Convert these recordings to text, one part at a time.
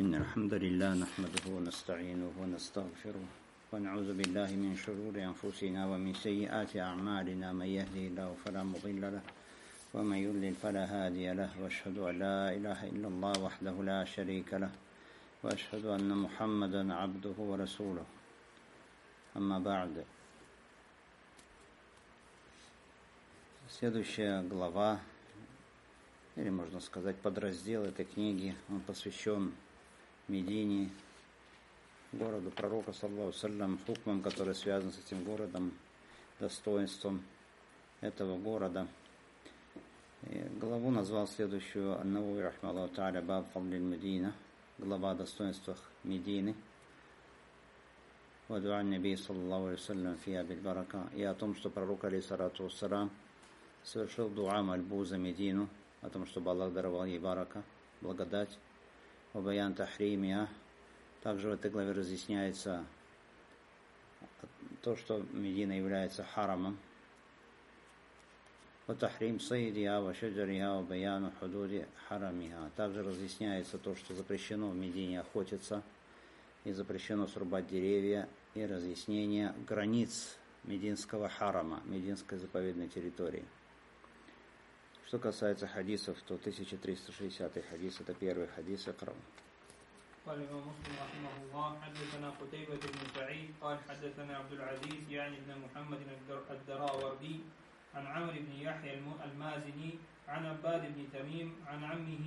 إن الحمد لله نحمده ونستعينه ونستغفره ونعوذ بالله من شرور أنفسنا ومن سيئات أعمالنا من يهده الله فلا مضل له ومن يضلل فلا هادي له وأشهد أن لا إله إلا الله وحده لا شريك له وأشهد أن محمدا عبده ورسوله أما بعد. Следующая глава, или можно сказать подраздел этой книги, он посвящен Медине, городу пророка, саллаллаху алейхи ва саллям, хукмам, который связан с этим городом, достоинством этого города. И главу назвал следующую «Ан-Навави рахмаллаху та'аля баб фадлиль Медина», глава о достоинствах Медины, «Ва дуа наби саллаллаху алейхи ва саллям фиа биль барака», и о том, что пророк алейхиссалату вассалам совершил дуа мольбу за Медину, о том, чтобы Аллах даровал ей барака, благодать. Вабаян тахримия. Также в этой главе разъясняется то, что Медина является харамом. Ватахрим сайдиа ва шаджариха ва баяну худуди харамиха. Также разъясняется то, что запрещено в Медине охотиться и запрещено срубать деревья, и разъяснение границ мединского харама, мединской заповедной территории. Что касается хадисов, то 1360 хадис, это первый хадис, اقرأ. قال الإمام مسلم رحمه الله حدثنا قتيبة بن سعيد قال حدثنا عبد العزيز يعني بن محمد الدراوردي عن عمرو بن يحيى المازني عن عباد بن تميم عن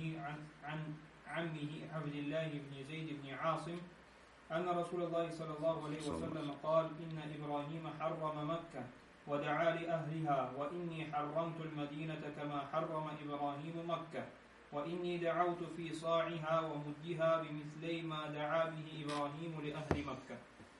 عمه عبد الله بن زيد بن عاصم أن رسول الله صلى الله عليه وسلم قال إن إبراهيم حرم مكة ودعا لأهلها وإني حرمت المدينة كما حرم إبراهيم مكة وإني دعوت في صاعها ومدها بمثلي ما دعا به إبراهيم لأهل مكة.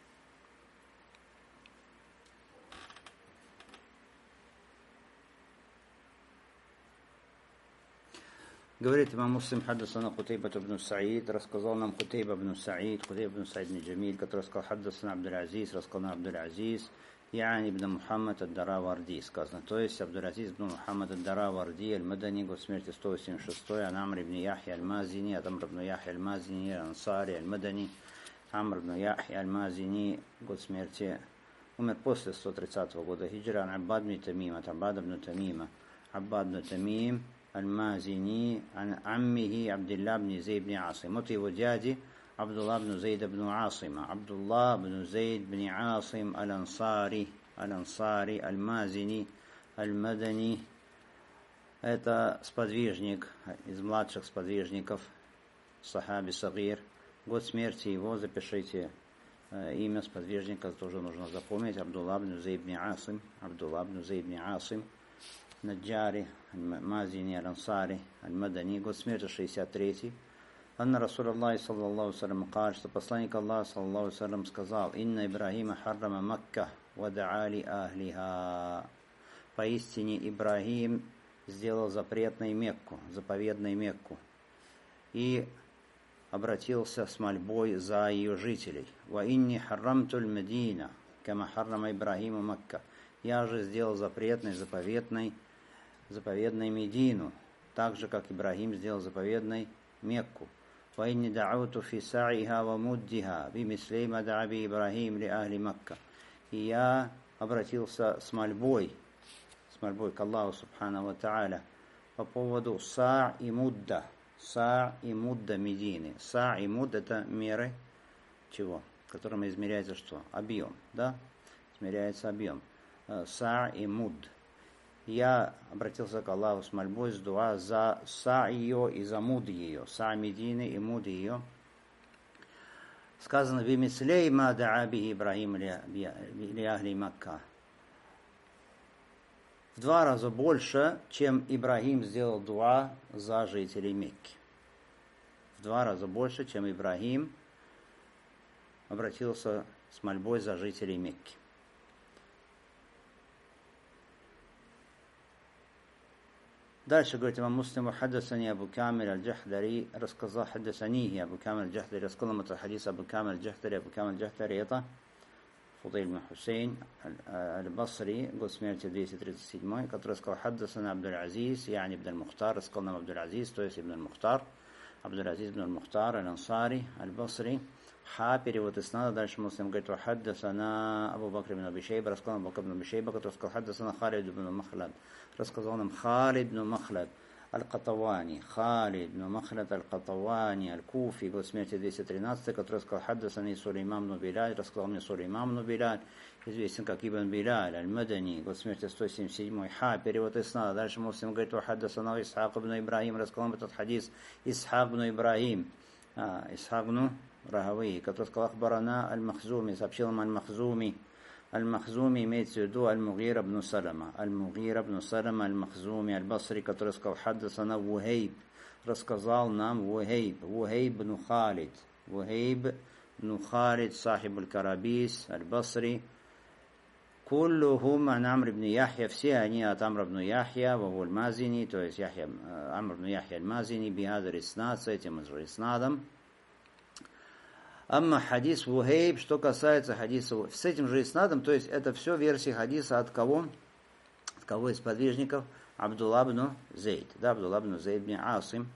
Говорит имам Муслим, حدثنا قتيبة بن سعيد, рассказал нам Кутейба бн Саид, Кутейба бн Саид бн Джамиль, который сказал حدثنا Абдуль-Азиз, рассказал нам Абдуль-Азиз, يعني ибн Мухаммад ад-Дараварди, сказано, то есть Абдуль-Азиз ибн Мухаммад ад-Дараварди, аль-Мадани, год смерти 186, ан Амр ибн Яхья аль-Мазини, от Амр ибн Яхья аль-Мазини, ансари аль-Мадани, Амр ибн Яхья аль-Мазини, год смерти, умер после 130 года хиджра, ан Аббад ибн Тамим, от Аббада ибн Тамима, Аббад ибн Тамим, аль-Мазини, ан аммихи Абдилла ибн Зейд ибн Асим, от его дяди, Абдулла бн Зейд бн Асима, Абдулла бн Зейд бн Асим аль-Ансари, аль-Мазини, аль-Мадани. Это сподвижник, из младших сподвижников, сахаби сагир. Год смерти его, запишите имя сподвижника, тоже нужно запомнить. Абдулла бн Зейд бн Асим, Абдулла бн Зейд бн Асим, Наджари, аль-Мазини, аль-Ансари, аль-Мадани. Год смерти 63. Анна Расулаллахи саллаллаху алейхи ва саллям сказал, что посланник Аллаха саллаллаху алейхи ва саллям сказал: «Инна Ибрахима харрама Макка ва да'а ли ахлиха». Поистине Ибрахим сделал заповедной Мекку, и обратился с мольбой за ее жителей. «Ва инни харрамтуль Медина, кама харрама Ибрахиму Макка». Я же сделал заповедной Медину, так же, как Ибрахим сделал заповедной Мекку. وإني دعوت في ساعها ومدها بمثل ما دعا به إبراهيم لأهل Макка. И я обратился с мольбой к Аллаху Субханаху ва Та'аля по поводу са' и мудда Медины. Са' и мудда — это меры чего? Которым измеряется что? Объем, да? Измеряется объем. Са' и мудд. Я обратился к Аллаху с мольбой, с дуа за са ее и за муд ее, са Медины и муд ее. Сказано: «Бимислей ма да'а би Ибрахим ли ахли Макка». В 2 раза больше, чем Ибрахим сделал дуа за жителей Мекки. В 2 раза больше, чем Ибрахим обратился с мольбой за жителей Мекки. Дальше говорит имам Муслим: «Хаддасани Абу Камиль аль-Джахдари», рассказал «Хаддасанихи Абу Камиль аль-Джахдари», рассказал нам этот хадис Абу Камиль аль-Джахдари. Абу Камиль аль-Джахдари — это Фудейль бн Хусейн аль-Басри, год смерти 237, который сказал «Хаддасана Абдуль-Азиз, яни ибн аль-Мухтар», рассказал нам Абдуль-Азиз, то есть ибн аль-Мухтар, Абдул-Азиз ибн аль-Мухтар, аль-Ансари, аль-Басри. Ха, перевод иснада. Дальше Муслим говорит: «Вахаддасана Абу Бакр ибн Аби Шейба», рассказал Абу Бакр ибн Аби Шейба, который сказал: «Хаддасана Халид ибн Махлад», рассказал нам Халид ибн Махлад аль-Катавани, Халид ибн Махлад аль-Катавани, аль-Куфи, год смерти 213, который сказал: «Хаддасани Сулейман ибн Билаль», рассказал мне Сулейман ибн Билаль, известен как Ибн Билаль, аль-Мадани, год смерти 177. Ха, перевод иснада. Дальше Муслим говорит: «Вахаддасана Исхак ибн Ибрахим», рассказал этот хадис Исхак ибн Ибрахим, Исхак ибн Рахави, который сказал: «Ахбарана аль-Махзуми», сообщил нам аль-Махзуми. Аль-Махзуми имеется в виду аль-Мугира ибн Салама. Аль-Мугира ибн Салама аль-Махзуми аль-Басри, который сказал: «Хаддасана Вухейб», рассказал нам Вухейб, Вухейб ибн Халид, Вухейб ибн Халид, сахиб аль-Карабис аль-Басри. Куллухум ан Амр ибн Яхья, все они от Амр ибн Яхья, ваху аль-Мазини, то есть Амр ибн Яхья аль-Мазини, бихадар иснад, с этим же иснадом. Амма хадис Вухейб, что касается хадиса с этим же иснадом, то есть это все версии хадиса от кого? От кого из подвижников? Абдулла ибн Зейд, да, Абдулла ибн Зейд ибн Асим.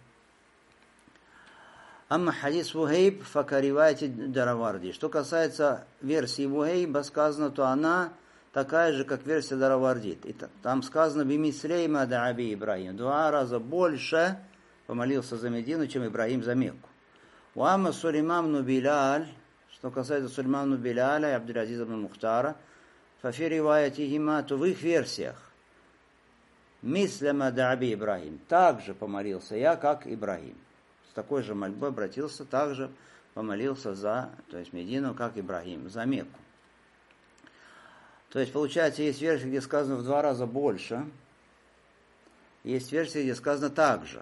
Амма хадис Вухейб факаривайте Дараварди. Что касается версии Вухейба, сказано, то она такая же, как версия Дараварди. И там сказано: «Бимислейма дааби Ибрахим». 2 раза больше помолился за Медину, чем Ибрахим за Мекку. Уамма Сулейман ибн Билаль, что касается Сулеймана ибн Биляля и Абдул-Азиза ибн Мухтара, фафи риваятихима, то в их версиях мисляма дааби Ибрахим, также помолился я, как Ибрахим. С такой же мольбой обратился, также помолился за, то есть Медину, как Ибрахим, за Мекку. То есть, получается, есть версия, где сказано в 2 раза больше, есть версия, где сказано так же.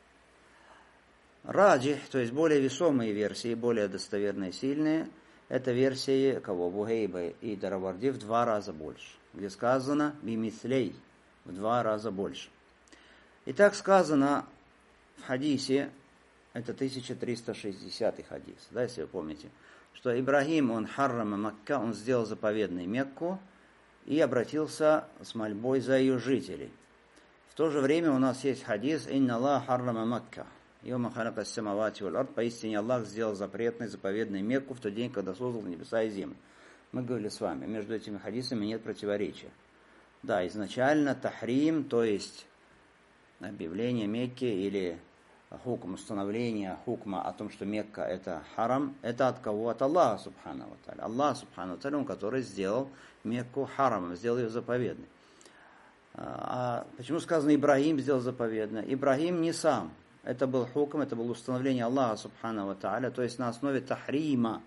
Раджих, то есть более весомые версии, более достоверные, сильные, это версии кого? Вухейба и Дараварди в 2 раза больше, где сказано бимислей, в 2 раза больше. И так сказано в хадисе, это 1360 хадис, да, если вы помните, что Ибрахим, он харрама Макка, он сделал заповедной Мекку и обратился с мольбой за ее жителей. В то же время у нас есть хадис «Инна Аллах харрама Макка». Йома халяка самавати валь ард, поистине Аллах сделал запретной, заповедной Мекку в тот день, когда создал небеса и землю. Мы говорили с вами, между этими хадисами нет противоречия. Да, изначально тахрим, то есть объявление Мекки или хукм, установление хукма о том, что Мекка это харам, это от кого? От Аллаха субхану ва тааля. Аллах субхану ва тааля, который сделал Мекку харамом, сделал ее заповедной. А почему сказано Ибрахим сделал заповедной? Ибрахим не сам. Это был хукм, это было установление Аллаха субхану ва тааля, то есть на основе тахрима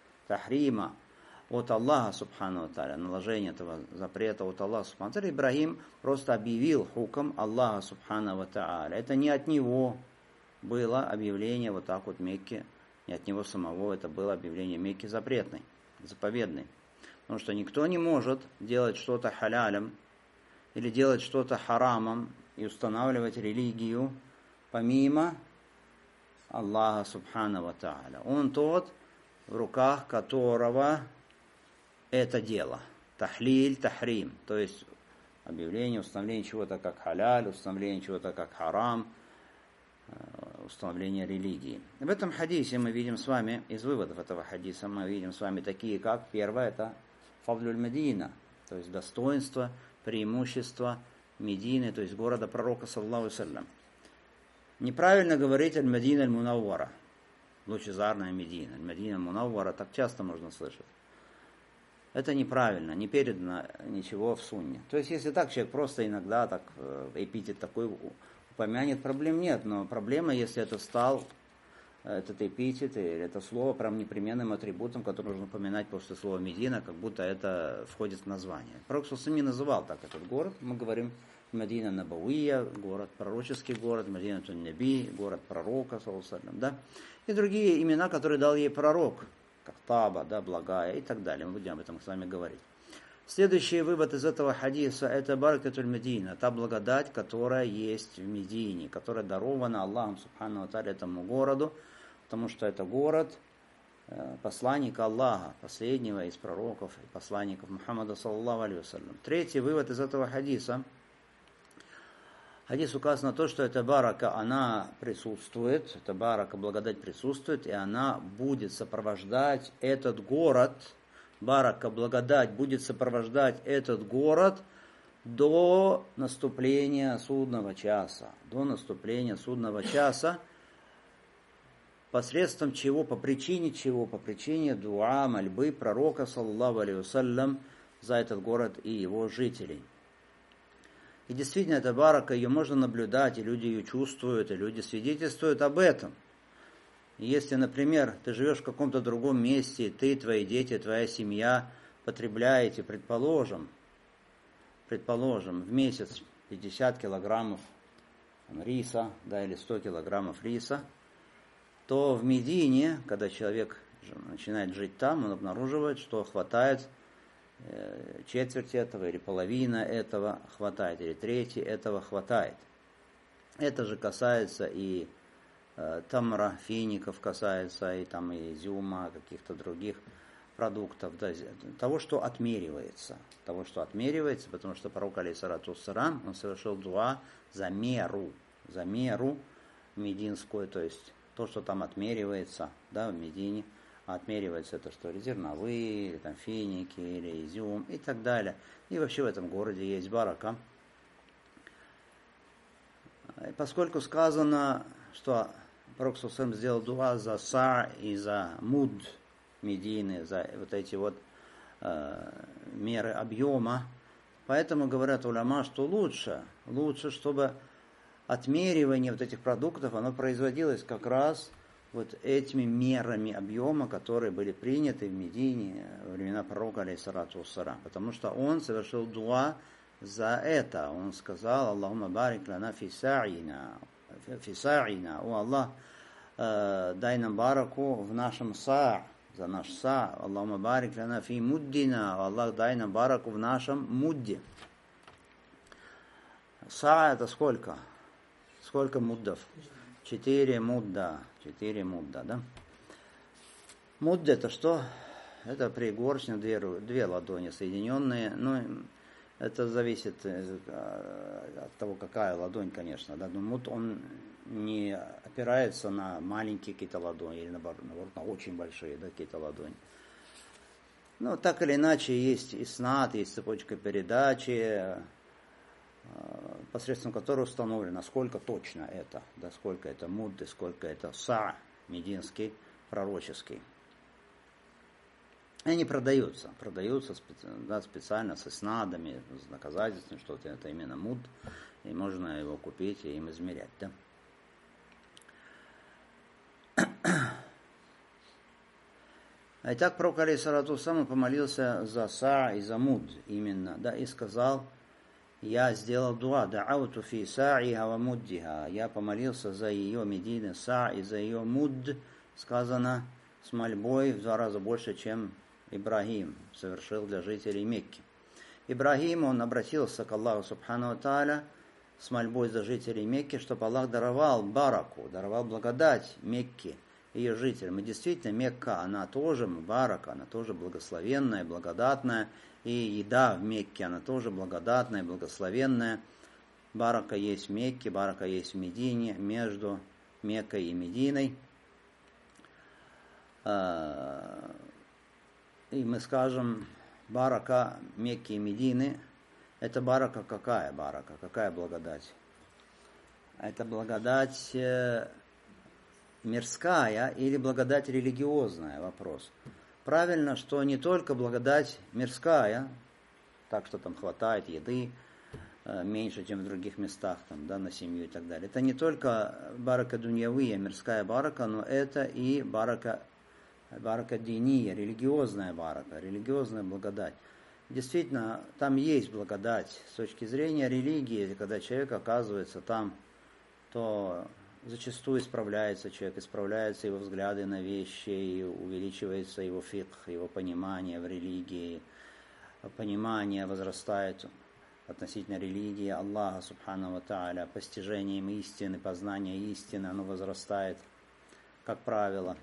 от Аллаха субхану ва тааля, наложение этого запрета от Аллаха субхану ва тааля. Ибрахим просто объявил хукм Аллаха субхану ва тааля. Это не от него было объявление вот так вот Мекки, не от него самого, это было объявление Мекки запретной, заповедной. Потому что никто не может делать что-то халялем или делать что-то харамом и устанавливать религию помимо Аллаха субхану ва тааля. Он тот, в руках которого это дело. Тахлиль, тахрим. То есть объявление, установление чего-то как халяль, установление чего-то как харам, установление религии. В этом хадисе мы видим с вами, из выводов этого хадиса, мы видим с вами такие, как первое, это фадлюль Медина, то есть достоинство, преимущество Медины, то есть города пророка, саллаллаху алейхи ва саллям. Неправильно говорить аль-Медина аль-Мунаввара, лучезарная Медина. Аль-Медина аль-Мунаввара, так часто можно слышать. Это неправильно, не передано ничего в сунне. То есть, если так, человек просто иногда так эпитет такой упомянет, проблем нет. Но проблема, если это стал этот эпитет или это слово прям непременным атрибутом, который нужно упоминать после слова Медина, как будто это входит в название. Пророк не называл так этот город. Мы говорим Медина Набауия, город, пророческий город, Медина Тун-Наби, город пророка, да, и другие имена, которые дал ей пророк, как Таба, да, благая и так далее. Мы будем об этом с вами говорить. Следующий вывод из этого хадиса – это баракатуль Медина, та благодать, которая есть в Медине, которая дарована Аллахом субхану ва тааля этому городу, потому что это город посланника Аллаха, последнего из пророков и посланников Мухаммада саллаллаху алейхи ва саллям. Третий вывод из этого хадиса Хадис указано на то, что эта барака, она присутствует, эта барака, благодать присутствует, и она будет сопровождать этот город, барака, благодать будет сопровождать этот город до наступления судного часа. До наступления судного часа, посредством чего, по причине чего? По причине дуа, мольбы пророка, саллаллаху алейхи вассалям, за этот город и его жителей. И действительно, эта барака, ее можно наблюдать, и люди ее чувствуют, и люди свидетельствуют об этом. И если, например, ты живешь в каком-то другом месте, ты, твои дети, твоя семья потребляете, предположим, в месяц 50 килограммов риса, да, или 100 килограммов риса, то в Медине, когда человек начинает жить там, он обнаруживает, что хватает четверть этого, или половина этого хватает, или треть этого хватает. Это же касается и тамра, фиников касается, и там и изюма, каких-то других продуктов, да, того, что отмеривается, потому что пророк, алейхиссалату вассалям, он совершил дуа за меру мединскую, то есть то, что там отмеривается, да, в Медине. Отмеривается это что? Зерновые, или там финики, или изюм и так далее. И вообще в этом городе есть барака. И поскольку сказано, что пророк ﷺ сделал дуа за са и за муд Медины, за вот эти вот меры объема, поэтому говорят уляма, что лучше, чтобы отмеривание вот этих продуктов, оно производилось как раз вот этими мерами объема, которые были приняты в Медине во времена пророка, алейхиссалату вассалям. Потому что он совершил дуа за это. Он сказал: Аллахумма барик лана фи са'ина. О Аллах, дай нам бараку в нашем са', за наш са'. Аллахумма барик лана фи муддина. О Аллах, дай нам бараку в нашем мудде. Са' это сколько? Сколько муддов? 4 мудда, да? Мудд это что? Это пригоршня, две ладони соединенные. Ну, это зависит от того, какая ладонь, конечно. Да? Но мудд, он не опирается на маленькие какие-то ладони, или наоборот, на очень большие, да, какие-то ладони. Ну, так или иначе, есть иснат, есть цепочка передачи, посредством которой установлено, насколько точно это, да, сколько это мудды, сколько это са, мединский, пророческий. И они продаются да, специально с иснадами, с доказательствами, что это именно муд, и можно его купить и им измерять, да. Итак, пророк, алейхиссалату вассалям, помолился за са и за муд именно, да, и сказал: я сделал дуа, да'ауту фи са'иха ва муддиха. Я помолился за ее Медины са и за ее мудд, сказано, с мольбой в 2 раза больше, чем Ибрагим совершил для жителей Мекки. Ибрагим, он обратился к Аллаху субхану ва тааля с мольбой за жителей Мекки, чтобы Аллах даровал бараку, даровал благодать Мекке, ее жителям. И действительно, Мекка, она тоже барака, она тоже благословенная, благодатная. И еда в Мекке, она тоже благодатная, благословенная. Барака есть в Мекке, барака есть в Медине, между Меккой и Мединой. И мы скажем, барака Мекки и Медины, это барака какая барака, какая благодать? Это благодать мирская или благодать религиозная? Вопрос. Правильно, что не только благодать мирская, так что там хватает еды, меньше, чем в других местах, там, да, на семью и так далее. Это не только барака дуньявия, мирская барака, но это и барака диния, религиозная барака, религиозная благодать. Действительно, там есть благодать с точки зрения религии, когда человек оказывается там, то зачастую исправляется человек, исправляются его взгляды на вещи, и увеличивается его фикх, его понимание в религии, понимание возрастает относительно религии Аллаха субхану ва тааля, постижением истины, познание истины, оно возрастает, как правило.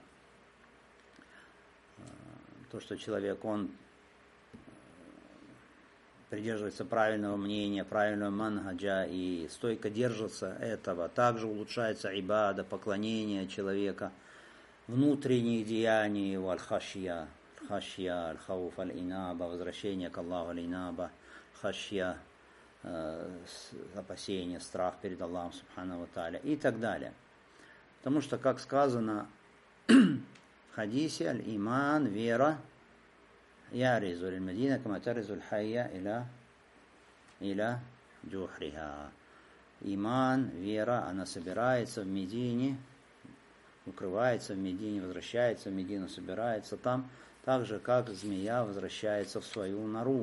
То, что человек, он придерживается правильного мнения, правильного манхаджа и стойко держится этого, также улучшается ибада, поклонение человека, внутренние деяния его, аль-хашья, аль-хауф, аль-инаба, возвращение к Аллаху, аль-инаба, хашья, опасение, страх перед Аллахом, субхану ва тааля, и так далее. Потому что, как сказано в хадисе, аль-иман, вера, яризу аль-мадина, кама таризу аль-хайя иля джухриха. Иман, вера, она собирается в Медине, укрывается в Медине, возвращается в Медину, собирается там, так же, как змея возвращается в свою нору.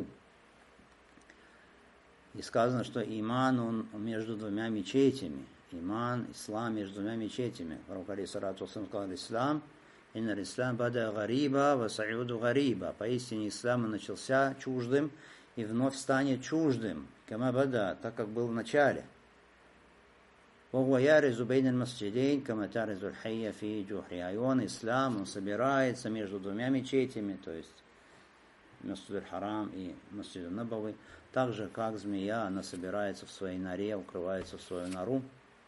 И сказано, что иман, он между двумя мечетями. Иман, ислам между двумя мечетями. Пророк алейхиссалату вассалям сказал: ислам, инна ислам бада гариба, ва са'юду гариба. Поистине ислам начался чуждым и вновь станет чуждым. Кама бада, так как был в начале. Вахуа яризу бейн аль-масджидейн, кама таризу аль-хайя фи джухриха. И он, ислам, он собирается между двумя мечетями, то есть Масджид аль-Харам и Масджид аль-Набави, так же, как змея, она собирается в своей норе, укрывается в свою нору.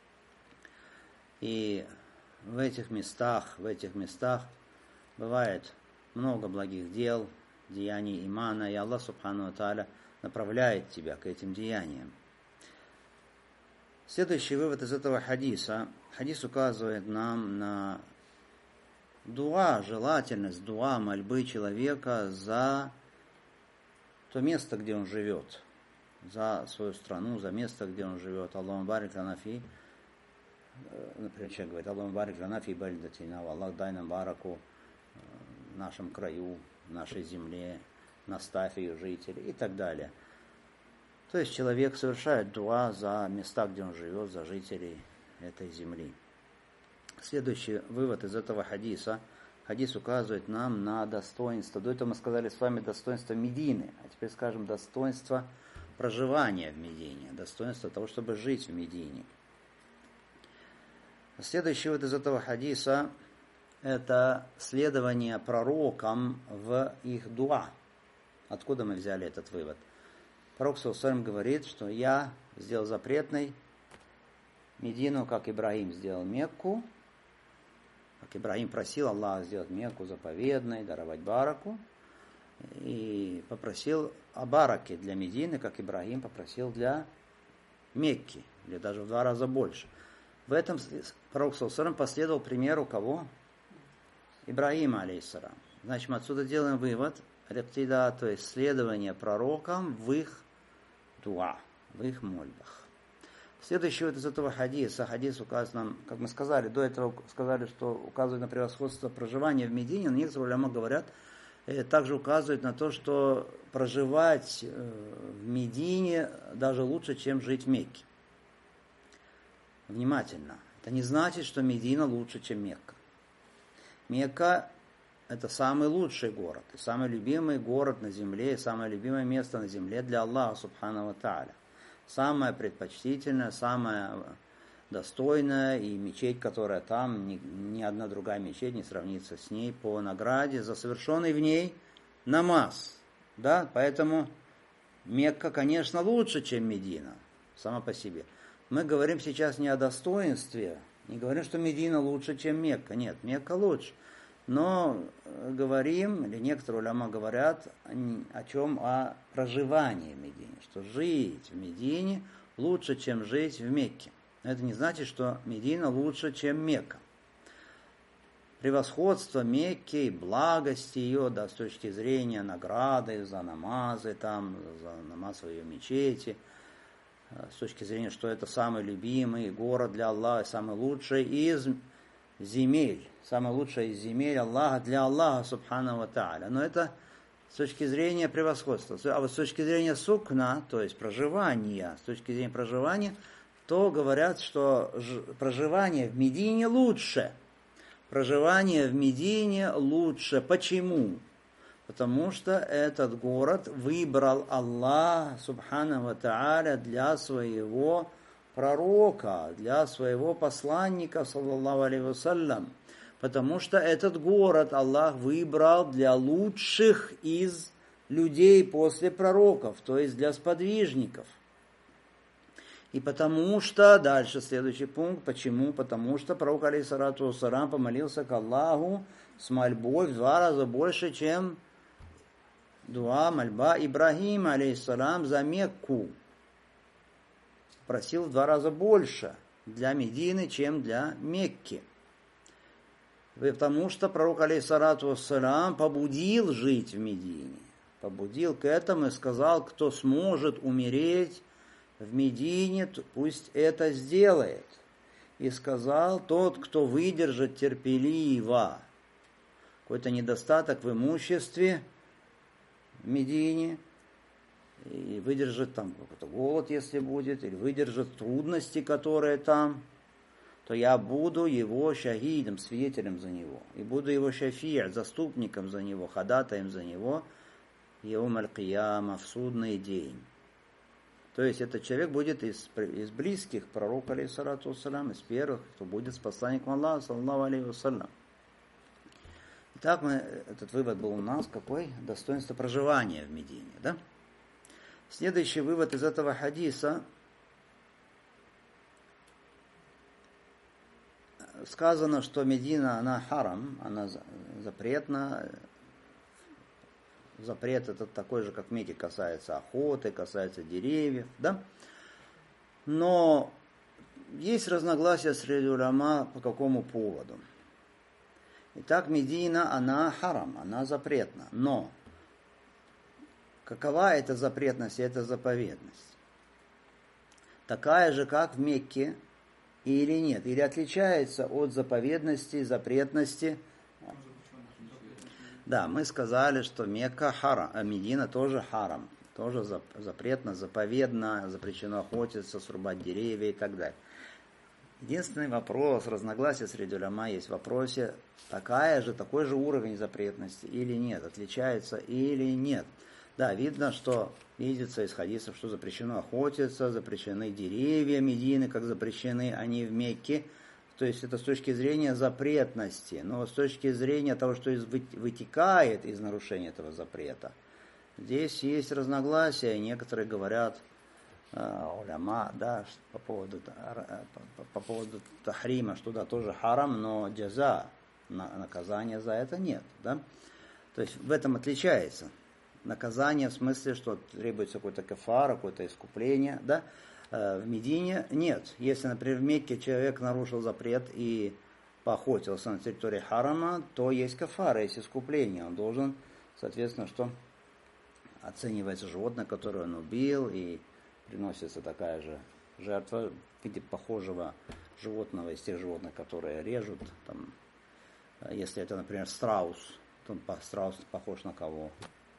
И в этих местах бывает много благих дел, деяний имана, и Аллах субхану ва тааля направляет тебя к этим деяниям. Следующий вывод из этого хадиса. Хадис указывает нам на дуа, желательность дуа, мольбы человека за то место, где он живет, за свою страну, за место, где он живет. Аллаху барик лана фи, например, человек говорит: Аллаху барик лана фи бальдатина, Аллах, дай нам бараку в нашем краю, в нашей земле, наставь ее жителей и так далее. То есть человек совершает дуа за места, где он живет, за жителей этой земли. Следующий вывод из этого хадиса. Хадис указывает нам на достоинство. До этого мы сказали с вами достоинство Медины, а теперь скажем достоинство проживания в Медине, достоинство того, чтобы жить в Медине. Следующий вывод из этого хадиса – это следование пророкам в их дуа. Откуда мы взяли этот вывод? Пророк саллаллаху алейхи ва саллям говорит, что я сделал запретной Медину, как Ибрагим сделал Мекку. Как Ибрагим просил Аллаха сделать Мекку заповедной, даровать бараку. И попросил о бараке для Медины, как Ибрагим попросил для Мекки, или даже в 2 раза больше. В этом пророк саллаллаху алейхи ва саллям последовал примеру кого? Ибрагима алейхиссалям. Значит, мы отсюда делаем вывод, рептида, то есть следование пророкам в их дуа, в их мольбах. Следующий вот из этого хадиса. Хадис указывает нам, как мы сказали, до этого сказали, что указывает на превосходство проживания в Медине, но некоторые уляма говорят, также указывает на то, что проживать в Медине даже лучше, чем жить в Мекке. Внимательно. Это не значит, что Медина лучше, чем Мекка. Мекка – это самый лучший город, и самый любимый город на земле, и самое любимое место на земле для Аллаха субхану ва тааля. Самое предпочтительное, самое достойное, и мечеть, которая там, ни одна другая мечеть не сравнится с ней по награде за совершенный в ней намаз. Да? Поэтому Мекка, конечно, лучше, чем Медина, сама по себе. Мы говорим сейчас не о достоинстве, не говорим, что Медина лучше, чем Мекка. Нет, Мекка лучше. Но говорим, или некоторые уляма говорят о чем? О проживании в Медине. Что жить в Медине лучше, чем жить в Мекке. Это не значит, что Медина лучше, чем Мекка. Превосходство Мекки и благости ее, да, с точки зрения награды за намазы, там, за намаз в ее мечети, с точки зрения, что это самый любимый город для Аллаха, самый лучший из земель, самое лучшее из земель Аллаха для Аллаха субхану ва тааля. Но это с точки зрения превосходства. А вот с точки зрения сукна, то есть проживания, с точки зрения проживания, то говорят, что проживание в Медине лучше. Проживание в Медине лучше. Почему? Потому что этот город выбрал Аллах субхану ва тааля для своего пророка, для своего посланника, саллаллаху алейхи вассалям, потому что этот город Аллах выбрал для лучших из людей после пророков, то есть для сподвижников. И потому что, дальше следующий пункт, почему? Потому что пророк, алейхиссалату вассалям, помолился к Аллаху с мольбой в 2 раза больше, чем дуа, мольба Ибрагима, алейхиссалам, за Мекку. Просил в 2 раза больше для Медины, чем для Мекки. Потому что пророк, алейхиссалату вассалям, побудил жить в Медине. Побудил к этому и сказал, кто сможет умереть в Медине, пусть это сделает. И сказал, тот, кто выдержит терпеливо какой-то недостаток в имуществе в Медине, и выдержит там какой-то голод, если будет, или выдержит трудности, которые там, то я буду его шахидом, свидетелем за него, и буду его шафи'ь, заступником за него, ходатаем за него, яум аль-кияма, в судный день. То есть этот человек будет из близких пророка, алейхиссалату вассалям, из первых, кто будет с посланником Аллаха, саллаллаху алейхи вассалям. Итак, этот вывод был у нас какой? Достоинство проживания в Медине, да? Следующий вывод из этого хадиса. Сказано, что Медина, она харам, она запретна. Запрет этот такой же, как в Мекке, касается охоты, касается деревьев, да? Но есть разногласия среди уляма по какому поводу. Итак, Медина, она харам, она запретна. Но какова эта запретность и эта заповедность? Такая же, как в Мекке, или нет? Или отличается от заповедности, запретности? Да, мы сказали, что Мекка харам, а Медина тоже харам. Тоже запретно, заповедно, запрещено охотиться, срубать деревья и так далее. Единственный вопрос, разногласия среди уляма есть в вопросе, такой же уровень запретности или нет, отличается или нет. Да, видно, что видится из хадисов, что запрещено охотиться, запрещены деревья Медины, как запрещены они в Мекке. То есть это с точки зрения запретности, но с точки зрения того, что вытекает из нарушения этого запрета. Здесь есть разногласия, некоторые говорят, уляма, да, по поводу тахрима, что да, тоже харам, но джаза, наказания за это нет, да. То есть в этом отличается. Наказание в смысле, что требуется какой-то кафара, какое-то искупление, да. В Медине нет. Если, например, в Мекке человек нарушил запрет и поохотился на территории харама, то есть кафара, есть искупление. Он должен, соответственно, что оценивается животное, которое он убил, и приносится такая же жертва в виде похожего животного из тех животных, которые режут. Там, если это, например, страус, то страус похож на кого?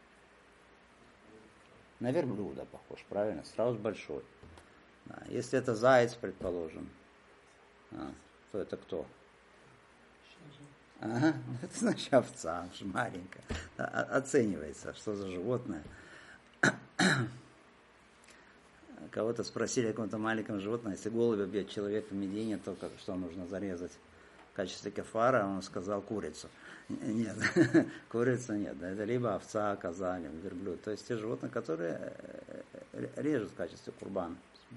На верблюда похож, правильно? Страус большой. Если это заяц, предположим, то это кто? Ага, это значит овца, маленькая. Оценивается, что за животное. Кого-то спросили о каком-то маленьком животном, если голубя бьет человек в Медине, то что нужно зарезать в качестве кафара, он сказал курицу. Нет, курица нет, это либо овца, коза, либо верблюд. То есть те животные, которые режут в качестве курбана.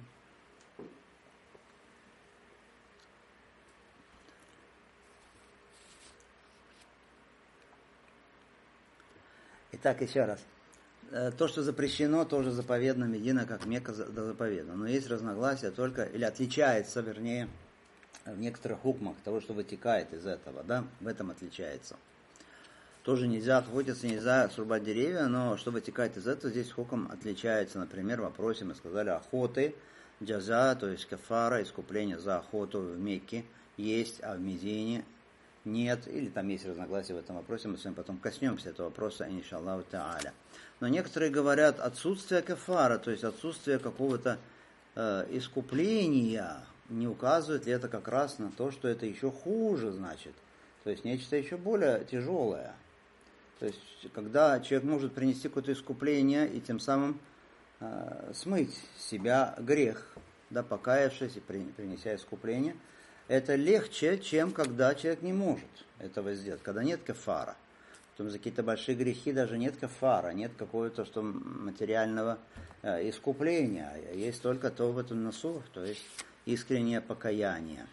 Итак, еще раз. То, что запрещено, тоже заповедно, Медина, как Мекка, заповедно. Но есть разногласия только, или отличается, вернее, в некоторых хукмах того, что вытекает из этого, да, в этом отличается. Тоже нельзя охотиться, нельзя срубать деревья, но что вытекает из этого, здесь хукм отличается. Например, в вопросе мы сказали охоты, джаза, то есть кафара, искупление за охоту в Мекке есть, а в Медине нет, или там есть разногласия в этом вопросе, мы с вами потом коснемся этого вопроса, иншаллаху та'аля. Но некоторые говорят отсутствие кафара, то есть отсутствие какого-то искупления, не указывает ли это как раз на то, что это еще хуже, значит. То есть нечто еще более тяжелое. То есть когда человек может принести какое-то искупление и тем самым смыть с себя грех, да, покаявшись и принеся искупление, это легче, чем когда человек не может этого сделать, когда нет кафара. Потом за какие-то большие грехи даже нет кафара, нет какого-то что материального искупления. Есть только товбатун насух, то есть искреннее покаяние.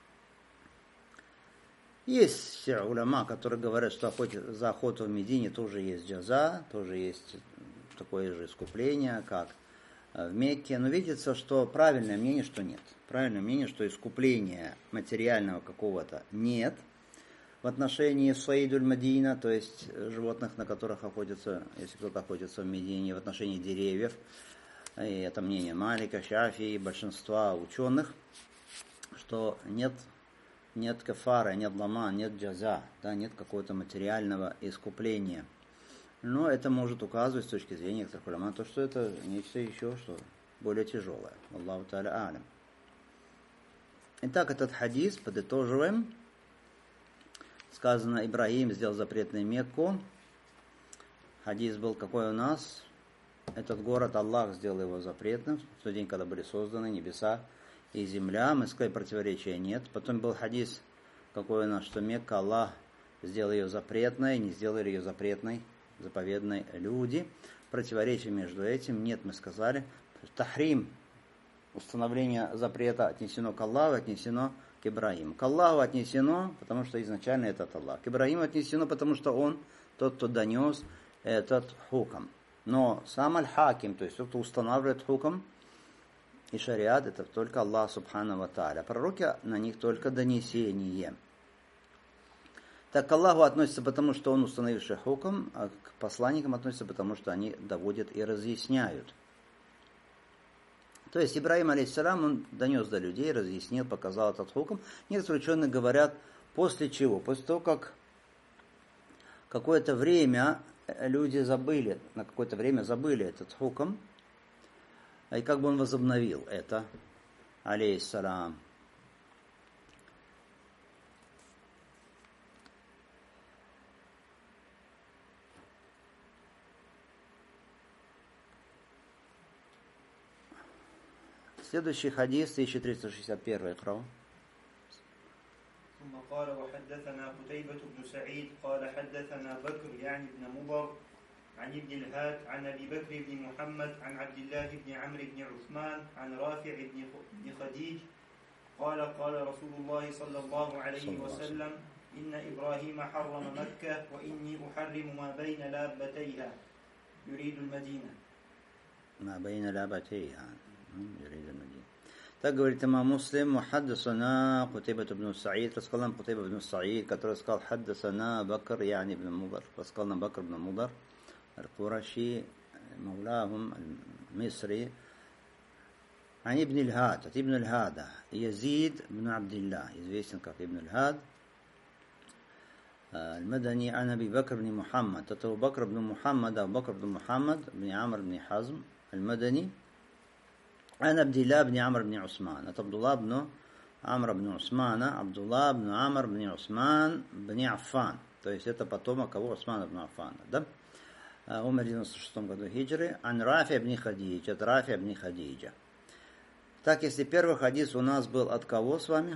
Есть уляма, которые говорят, что за охоту в Медине тоже есть джаза, тоже есть такое же искупление, как в Мекке. Но видится, что правильное мнение, что нет. Правильное мнение, что искупления материального какого-то нет. В отношении Саидуль Мадина, то есть животных, на которых охотятся, если кто-то охотится в Медине, в отношении деревьев, и это мнение Малика, Шафии и большинства ученых, что нет кафара, нет лама, нет джаза, да, нет какого-то материального искупления. Но это может указывать с точки зрения некоторых уляма, то, что это нечто еще, что более тяжелое. Аллаху та'аля алям. Итак, этот хадис подытоживаем. Сказано, Ибрагим сделал запретный Мекку. Хадис был какой у нас? Этот город, Аллах сделал его запретным в тот день, когда были созданы небеса и земля. Мы сказали, противоречия нет. Потом был хадис, какой у нас, что Мекка, Аллах сделал ее запретной, не сделали ее запретной, заповедной люди. Противоречия между этим нет, мы сказали. Тахрим, установление запрета отнесено к Аллаху, отнесено к Ибрагиму. К Аллаху отнесено, потому что изначально это от Аллаха. К Ибрагиму отнесено, потому что он тот, кто донес этот хукам. Но сам аль-хаким, то есть тот, кто устанавливает хукам и шариат, это только Аллах субхану ва тааля. Пророки, на них только донесение. Так к Аллаху относится, потому что он установивший хукам, а к посланникам относится, потому что они доводят и разъясняют. То есть Ибрагим, алейхиссалям, он донес до людей, разъяснил, показал этот хукм. Некоторые ученые говорят, после чего? После того, как какое-то время люди забыли, на какое-то время забыли этот хукм, и как бы он возобновил это, алейхиссалям. Следующий хадис, 1361, اقرأ. ثم قال وحدثنا قتيبة بن سعيد قال حدثنا بكر يعني بن مضر عن ابن الهاد عن أبي بكر بن محمد عن عبد الله بن عمرو بن عثمان عن رافع بن خديج قال قال رسول الله صلى الله عليه وسلم إن إبراهيم حرم مكة وإني أحرم ما بين لابتيها يريد المدينة. ما بين لابتيها يريد المدينة. Так говорит имам Муслим, мухаддасана Кутайбат ибн Саид, рассказал нам Кутайба ибн Саид, который сказал хаддасана Бакр, яни ибн Мудар, рассказал нам Бакр ибн Мудар, аль-Кураши, мавлахум, аль-Мисри, عن ابن الهاد, от ибн аль-Хада, Язид ибн Абдилlah, известен как ибн аль-Хад, المدني عن أبي بكر بن محمد, это Абу Бакр ибн Мухаммад, Абу Бакр ибн Мухаммад, ибн Амр ибн Хазм, المدني, عن عبد الله بن عمرو بن عثمان, это عبد الله بن عمرو بن عثمان, عبد الله بن عمرو بن عثمان بن عفان, то есть это потомок кого? Усмана ибн Аффана, да? Умер в 96 году хиджры. Ан Рафи ибн Хадидж, от Рафи ибн Хадиджа. Так, если первый хадис у нас был от кого с вами?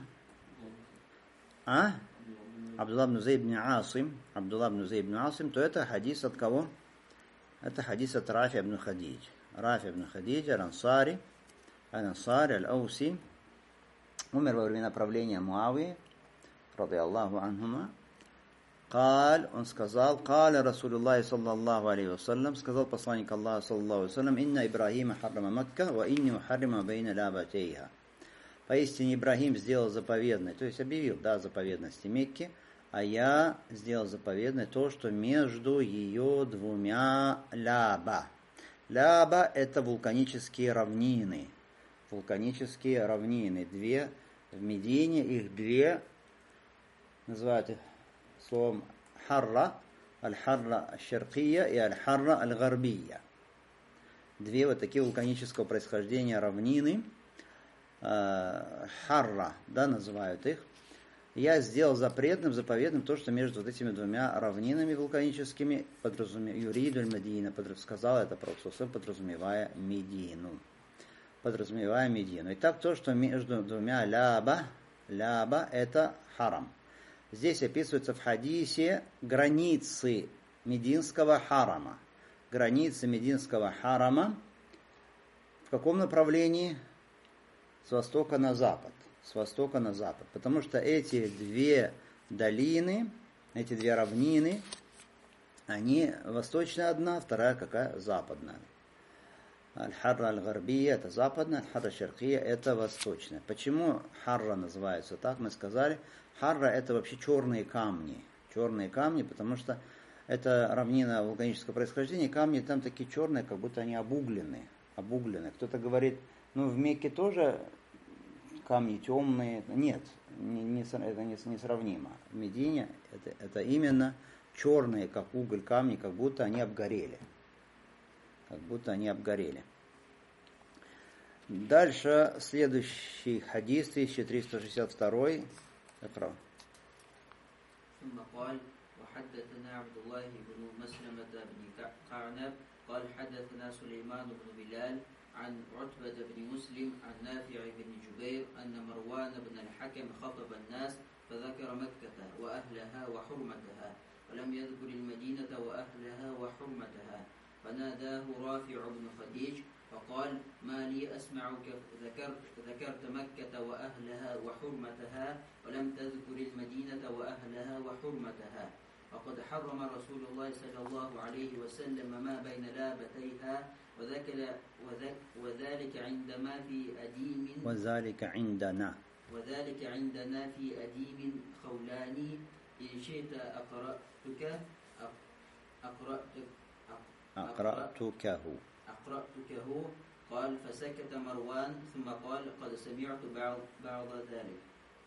Абдулла ибн Зейд ибн Асим, Абдулла ибн Зейд ибн Асим, то это хадис от кого? Это хадис от Рафи ибн Хадидж. Рафи ибн Хадидж, Аль-Ансари, Аль-Ауси, умер во времена правления Муавии, ради Аллаху анхума. قال, он сказал, قال رسول الله صلى الله عليه وسلم, сказал посланник Аллаха صلى الله عليه وسلم, إن إبراهيم حرم مكة وإني أحرم بين لابتيها. Поистине Ибрагим сделал заповедной, то есть объявил, да, заповедности Мекки, а я сделал заповедной то, что между ее двумя ляба. Ляба – это вулканические равнины. Вулканические равнины. Две в Медине, их две, называют их словом харра, аль-харра аль-шаркия и аль-харра аль-гарбия. Две вот такие вулканического происхождения равнины, харра, да, называют их. Я сделал запретным, заповедным то, что между вот этими двумя равнинами вулканическими юридуль Медина, сказал это пророк, подразумевая Медину. Подразумевая Медину. Итак, то, что между двумя ляба это харам. Здесь описываются в хадисе границы Мединского харама. Границы Мединского харама в каком направлении? С востока на запад. С востока на запад. Потому что эти две долины, эти две равнины, они восточная одна, вторая какая? Западная. Аль-Харра аль-Гарбия это западная, Аль-Харра Шаркия это восточная. Почему Харра называется так? Мы сказали, Харра это вообще черные камни. Черные камни, потому что это равнина вулканического происхождения, камни там такие черные, как будто они обугленные. Кто-то говорит, ну в Мекке тоже камни темные. Нет, это несравнимо. В Медине это именно черные, как уголь, камни, как будто они обгорели. Дальше следующий хадис, 1362. اقرأ. ثم قال وحدثنا عبد الله بن مسلمة بن قعنب قال حدثنا سليمان بن بلال عن عتبة بن مسلم عن نافع بن جبير أن مروان بن الحكم خطب الناس فذكر مكة وأهلها وحرمتها ولم يذكر المدينة وأهلها وحرمتها فناداه رافع بن خديج فقال ما لي أسمعك ذكرت مكة وأهلها وحرمتها ولم تذكر المدينة وأهلها وحرمتها فقد حرم رسول الله صلى الله عليه وسلم ما بين لابتيها وذلك عندما في أديم وذلك عندنا في أديم خولاني إن شئت أقرأتكه قال فسكت مروان ثم قال قد سمعت بعض ذلك.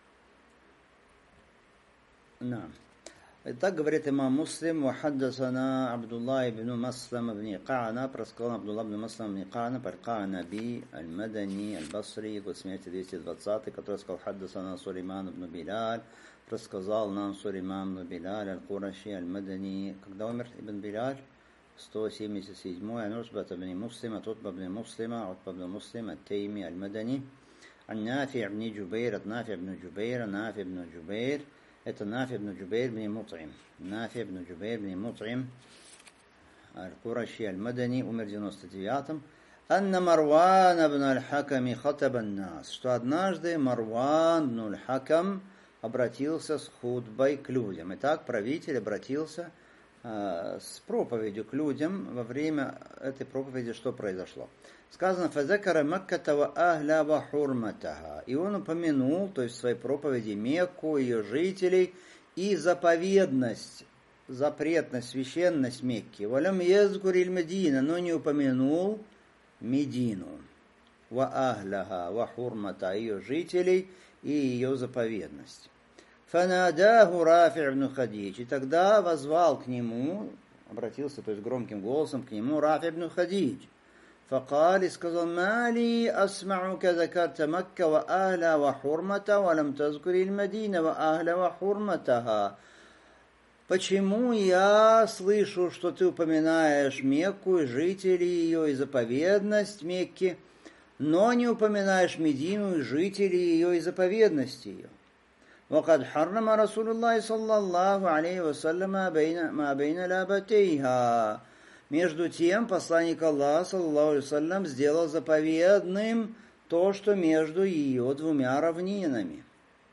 نعم. Итак, говорит имам Муслим, وحدثنا عبد الله بن مسلم بن قعنب, рассказал عبد الله بن مسلم بن قعنب, القعنبي, المدني, البصري, год смерти 220, который сказал, حدثنا سليمان بن بلال, рассказал нам Сулейман бн Билаль, аль-Кураши, аль-Мадани. Когда умер Ибн Билаль? 177. Ан-Утба бн Муслим, Утба бн Муслима, Утба бн Муслим, ат-Тайми, аль-Мадани. Ан-Нафи' бн Джубейр, от-Нафи' бн Джубейр, Нафи' бн Джубейр. Это Нафи' бн Джубейр бн Мут'им. Нафи' бн Джубейр бн Мут'им, аль-Кураши, аль-Мадани, умер в 99-м. Анна Марван бн аль-Хаками хатаба ан-нас. Что однажды Марван бн аль-Хакам обратился с хутбой к людям. Итак, правитель обратился с проповедью к людям. Во время этой проповеди что произошло? Сказано, «Фазакара Макката ва ахля ва хурматаха». И он упомянул, то есть в своей проповеди, Мекку, ее жителей и заповедность, запретность, священность Мекки. «Валям язгуриль Медина», но не упомянул Медину. «Ва ахляха ва хурмата», ее жителей и ее заповедность. Фанадаху Рафи' бн Хадидж. И тогда возвал к нему, обратился, то есть громким голосом к нему, Рафи' бн Хадидж. Факали, сказал, «Мали асма'ука закарта Макка ва ахля ва хурмата, ва лам тазкуриль Мадина ва ахля ва хурматаха». Почему я слышу, что ты упоминаешь Мекку и жителей ее, и заповедность Мекки, но не упоминаешь Медину и жителей ее, и заповедности ее? وقد حرم رسول الله صلى الله عليه وسلم ما بين لابتيها. Между тем, посланник Аллаха, саллаллаху алейхи ва саллям, сделал заповедным то, что между ее двумя равнинами.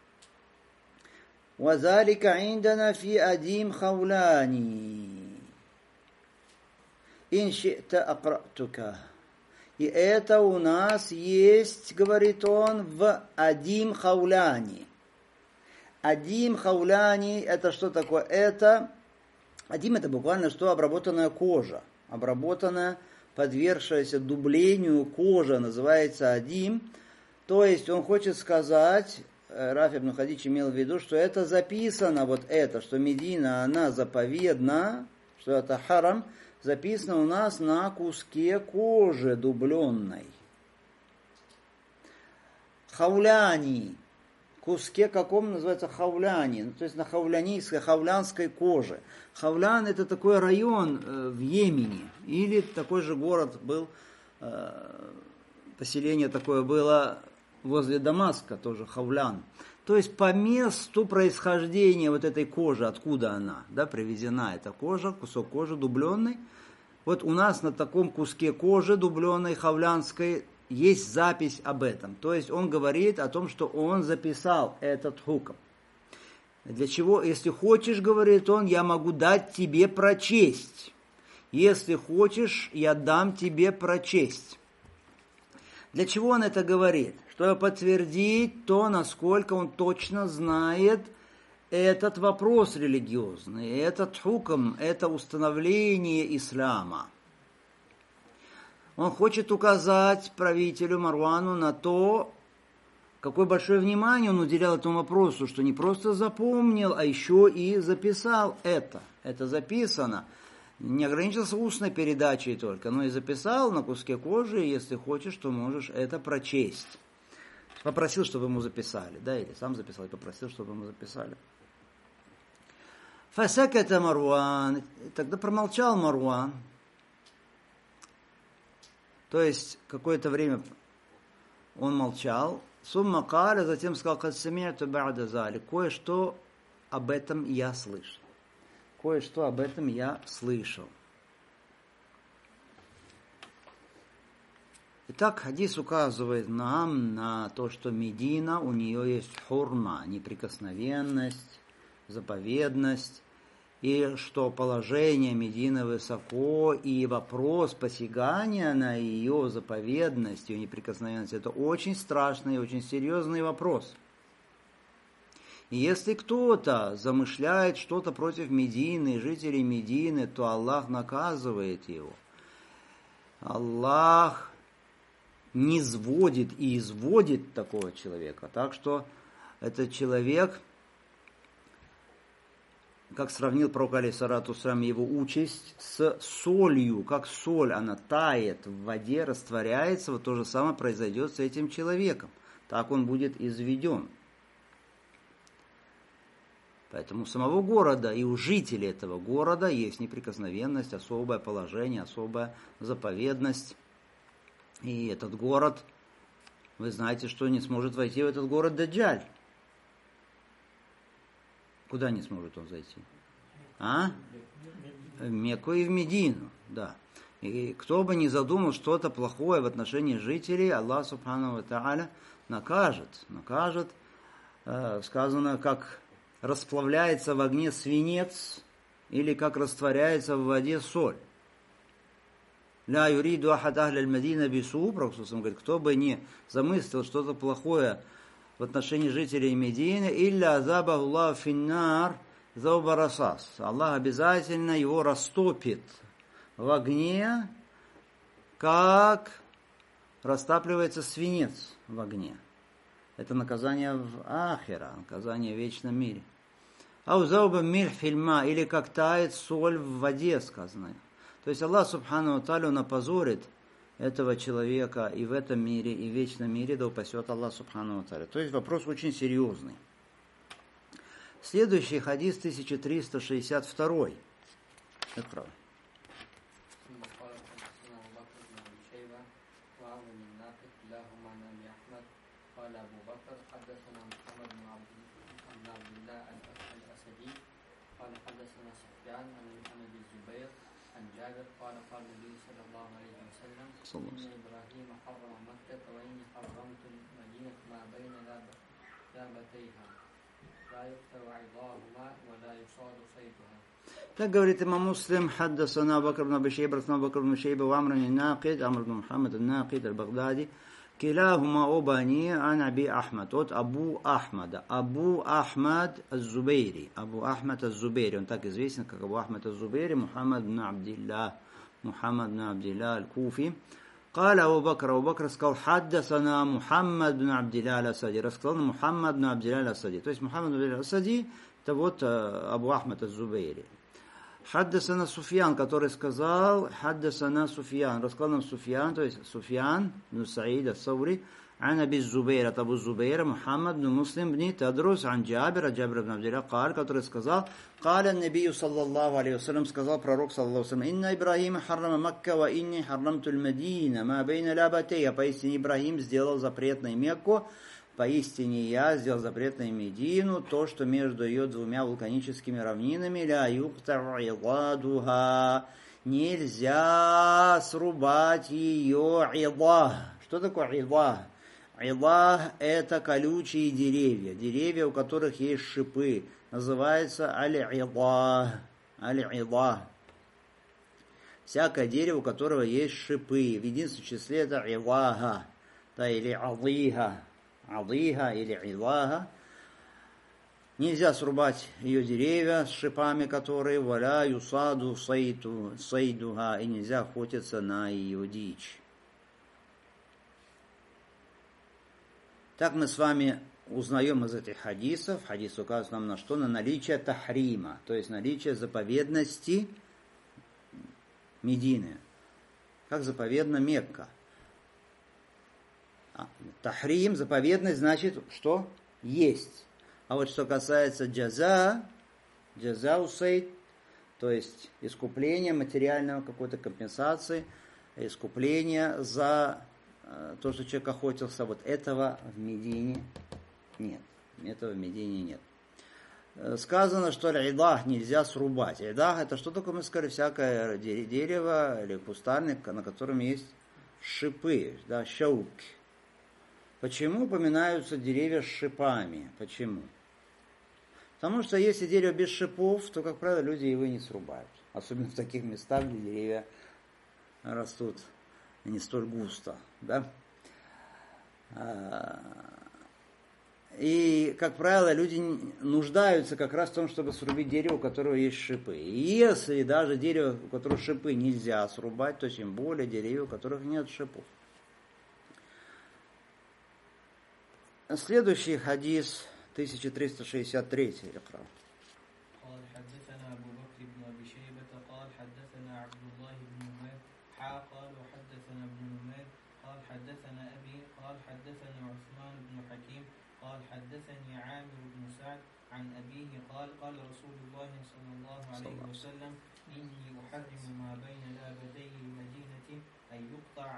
وذلك عندنا في أديم خولاني إن شئت أقرأتك. И это у нас есть, говорит он, в Адим Хауляни. Адим Хауляни, это что такое? Адим это буквально что? Обработанная кожа. Обработанная, подвергшаяся дублению кожа называется Адим. То есть он хочет сказать, Рафи' бн Хадидж имел в виду, что это записано, вот это, что Медина, она заповедна, что это харам, записано у нас на куске кожи дубленной. Хауляни. Куске каком называется хауляни, то есть на хаулянской коже. Хаулян это такой район в Йемене, или такой же город был, поселение такое было возле Дамаска, тоже Хаулян. То есть по месту происхождения вот этой кожи, откуда она, да, привезена эта кожа, кусок кожи дубленный. Вот у нас на таком куске кожи дубленной хавлянской есть запись об этом. То есть он говорит о том, что он записал этот хукм. Для чего? Если хочешь, говорит он, я могу дать тебе прочесть. Если хочешь, я дам тебе прочесть. Для чего он это говорит? Чтобы подтвердить то, насколько он точно знает этот вопрос религиозный, этот хукм, это установление ислама. Он хочет указать правителю Марвану на то, какое большое внимание он уделял этому вопросу, что не просто запомнил, а еще и записал это. Это записано. Не ограничился устной передачей только, но и записал на куске кожи, если хочешь, то можешь это прочесть. Попросил, чтобы ему записали, да, или сам записал и попросил, чтобы ему записали. Фасаката Марван, тогда промолчал Марван. То есть какое-то время он молчал. Сумма каля, затем сказал, кад сами'ту ба'да залик. Кое-что об этом я слышал. Кое-что об этом я слышал. Итак, хадис указывает нам на то, что Медина, у нее есть хурма, неприкосновенность, заповедность, и что положение Медины высоко, и вопрос посягания на ее заповедность, ее неприкосновенность, это очень страшный и очень серьезный вопрос. И если кто-то замышляет что-то против Медины, жителей Медины, то Аллах наказывает его. Аллах не сводит и изводит такого человека. Так что этот человек, как сравнил пророк алейхиссалату вассалям его участь с солью, как соль, она тает в воде, растворяется, вот то же самое произойдет с этим человеком. Так он будет изведен. Поэтому у самого города и у жителей этого города есть неприкосновенность, особое положение, особая заповедность. И этот город, вы знаете, что не сможет войти в этот город Даджаль. Куда не сможет он зайти? В Мекку и в Медину, да. И кто бы ни задумал что-то плохое в отношении жителей, Аллах Субхану ва Тааля накажет. Сказано, как расплавляется в огне свинец или как растворяется в воде соль. Ля юриду ахад ахля аль-Мадина бису, Пророк говорит, кто бы не замыслил что-то плохое в отношении жителей Медины, илля азабаху Аллаху финнар заубарасас. Аллах обязательно его растопит в огне, как растапливается свинец в огне. Это наказание в ахира, наказание в вечном мире. Аузауба миль фильма, или как тает соль в воде, сказано. То есть Аллах Субхану ва Тааля опозорит этого человека и в этом мире, и в вечном мире, да упасет Аллах Субхану ва Тааля. То есть вопрос очень серьезный. Следующий хадис 1362. Икра. إن إبراهيم حرم مكة وإني حرمت المدينة ما بين لابتيها لا يقطع عظاهما ولا يصاد صيدها. Так говорит имам Муслим, حدثنا بكر بن أبي شيبة بكر بن شيبة وعمر الناقد عمرو بن محمد الناقد البغدادي كلاهما أباني عن أبي أحمد от Абу Ахмад az-Зубейри. Абу Ахмад az-Зубейри, он так известен, как Абу Ахмад az-Зубейри, Мухаммад бн Абдилlah аль-Куфи. قال أبو بكر сказал, حدثنا محمد بن عبد الله الأسدي, рассказал Мухаммад бн Абдилlah аль-Асади. То есть Мухаммад бн Абдилlah это вот Абу Ахмад az-Зубейри. حدثنا Суфьян, который сказал, حدثنا Суфьян, рассказал нам Суфьян, то есть Суфьян бн Саид ас-Саури, عن أبي الزبير, от Абу Зубейра, Мухаммад бн Муслим бн Тадрус, عن Джабир бн Абдилlah, который сказал, قال النبي صلى الله عليه وسلم, сказал пророк, саллаллаху алейхи ва саллям, إن إبراهيم حرم مكة وإني حرمت المدينة ما بين لابتيها, поистине Ибрахим сделал запретной Мекку, поистине я сделал запрет на Медину, то, что между ее двумя вулканическими равнинами, ля юктау иладуха, нельзя срубать ее иlah. Что такое иlah? Иlah – это колючие деревья, деревья, у которых есть шипы, называется аль-иlah. Аль-иlah. Всякое дерево, у которого есть шипы, в единственном числе это илага, да, или алиха, алиха или илага. Нельзя срубать ее деревья с шипами, которые валя юсаду сайдуха, и нельзя охотиться на ее дичь. Так мы с вами узнаем из этих хадисов, хадис указывает нам на что? На наличие тахрима, то есть наличие заповедности Медины, как заповедна Мекка. Тахрим, заповедность, значит, что? Есть. А вот что касается джаза усейд, то есть искупление материального, какой-то компенсации, искупление за то, что человек охотился, вот этого в Медине нет. Этого в Медине нет. Сказано, что идах нельзя срубать. Идах это что такое, мы сказали, всякое дерево или кустарник, на котором есть шипы, да, шауки. Почему упоминаются деревья с шипами? Почему? Потому что если дерево без шипов, то, как правило, люди его не срубают. Особенно в таких местах, где деревья растут не столь густо. Да? И, как правило, люди нуждаются как раз в том, чтобы срубить дерево, у которого есть шипы. И если даже дерево, у которого шипы, нельзя срубать, то тем более деревья, у которых нет шипов. Следующий хадис 1363. قال حدثنا أبو بكر بن أبي شيبة قال حدثنا عبد الله بن نمير قال وحدثنا ابن نمير قال حدثنا أبي قال حدثنا عثمان بن حكيم قال حدثني عامر بن سعد عن أبيه قال قال رسول الله صلى الله عليه وسلم إني أحرم ما بين لابتي المدينة أن يقطع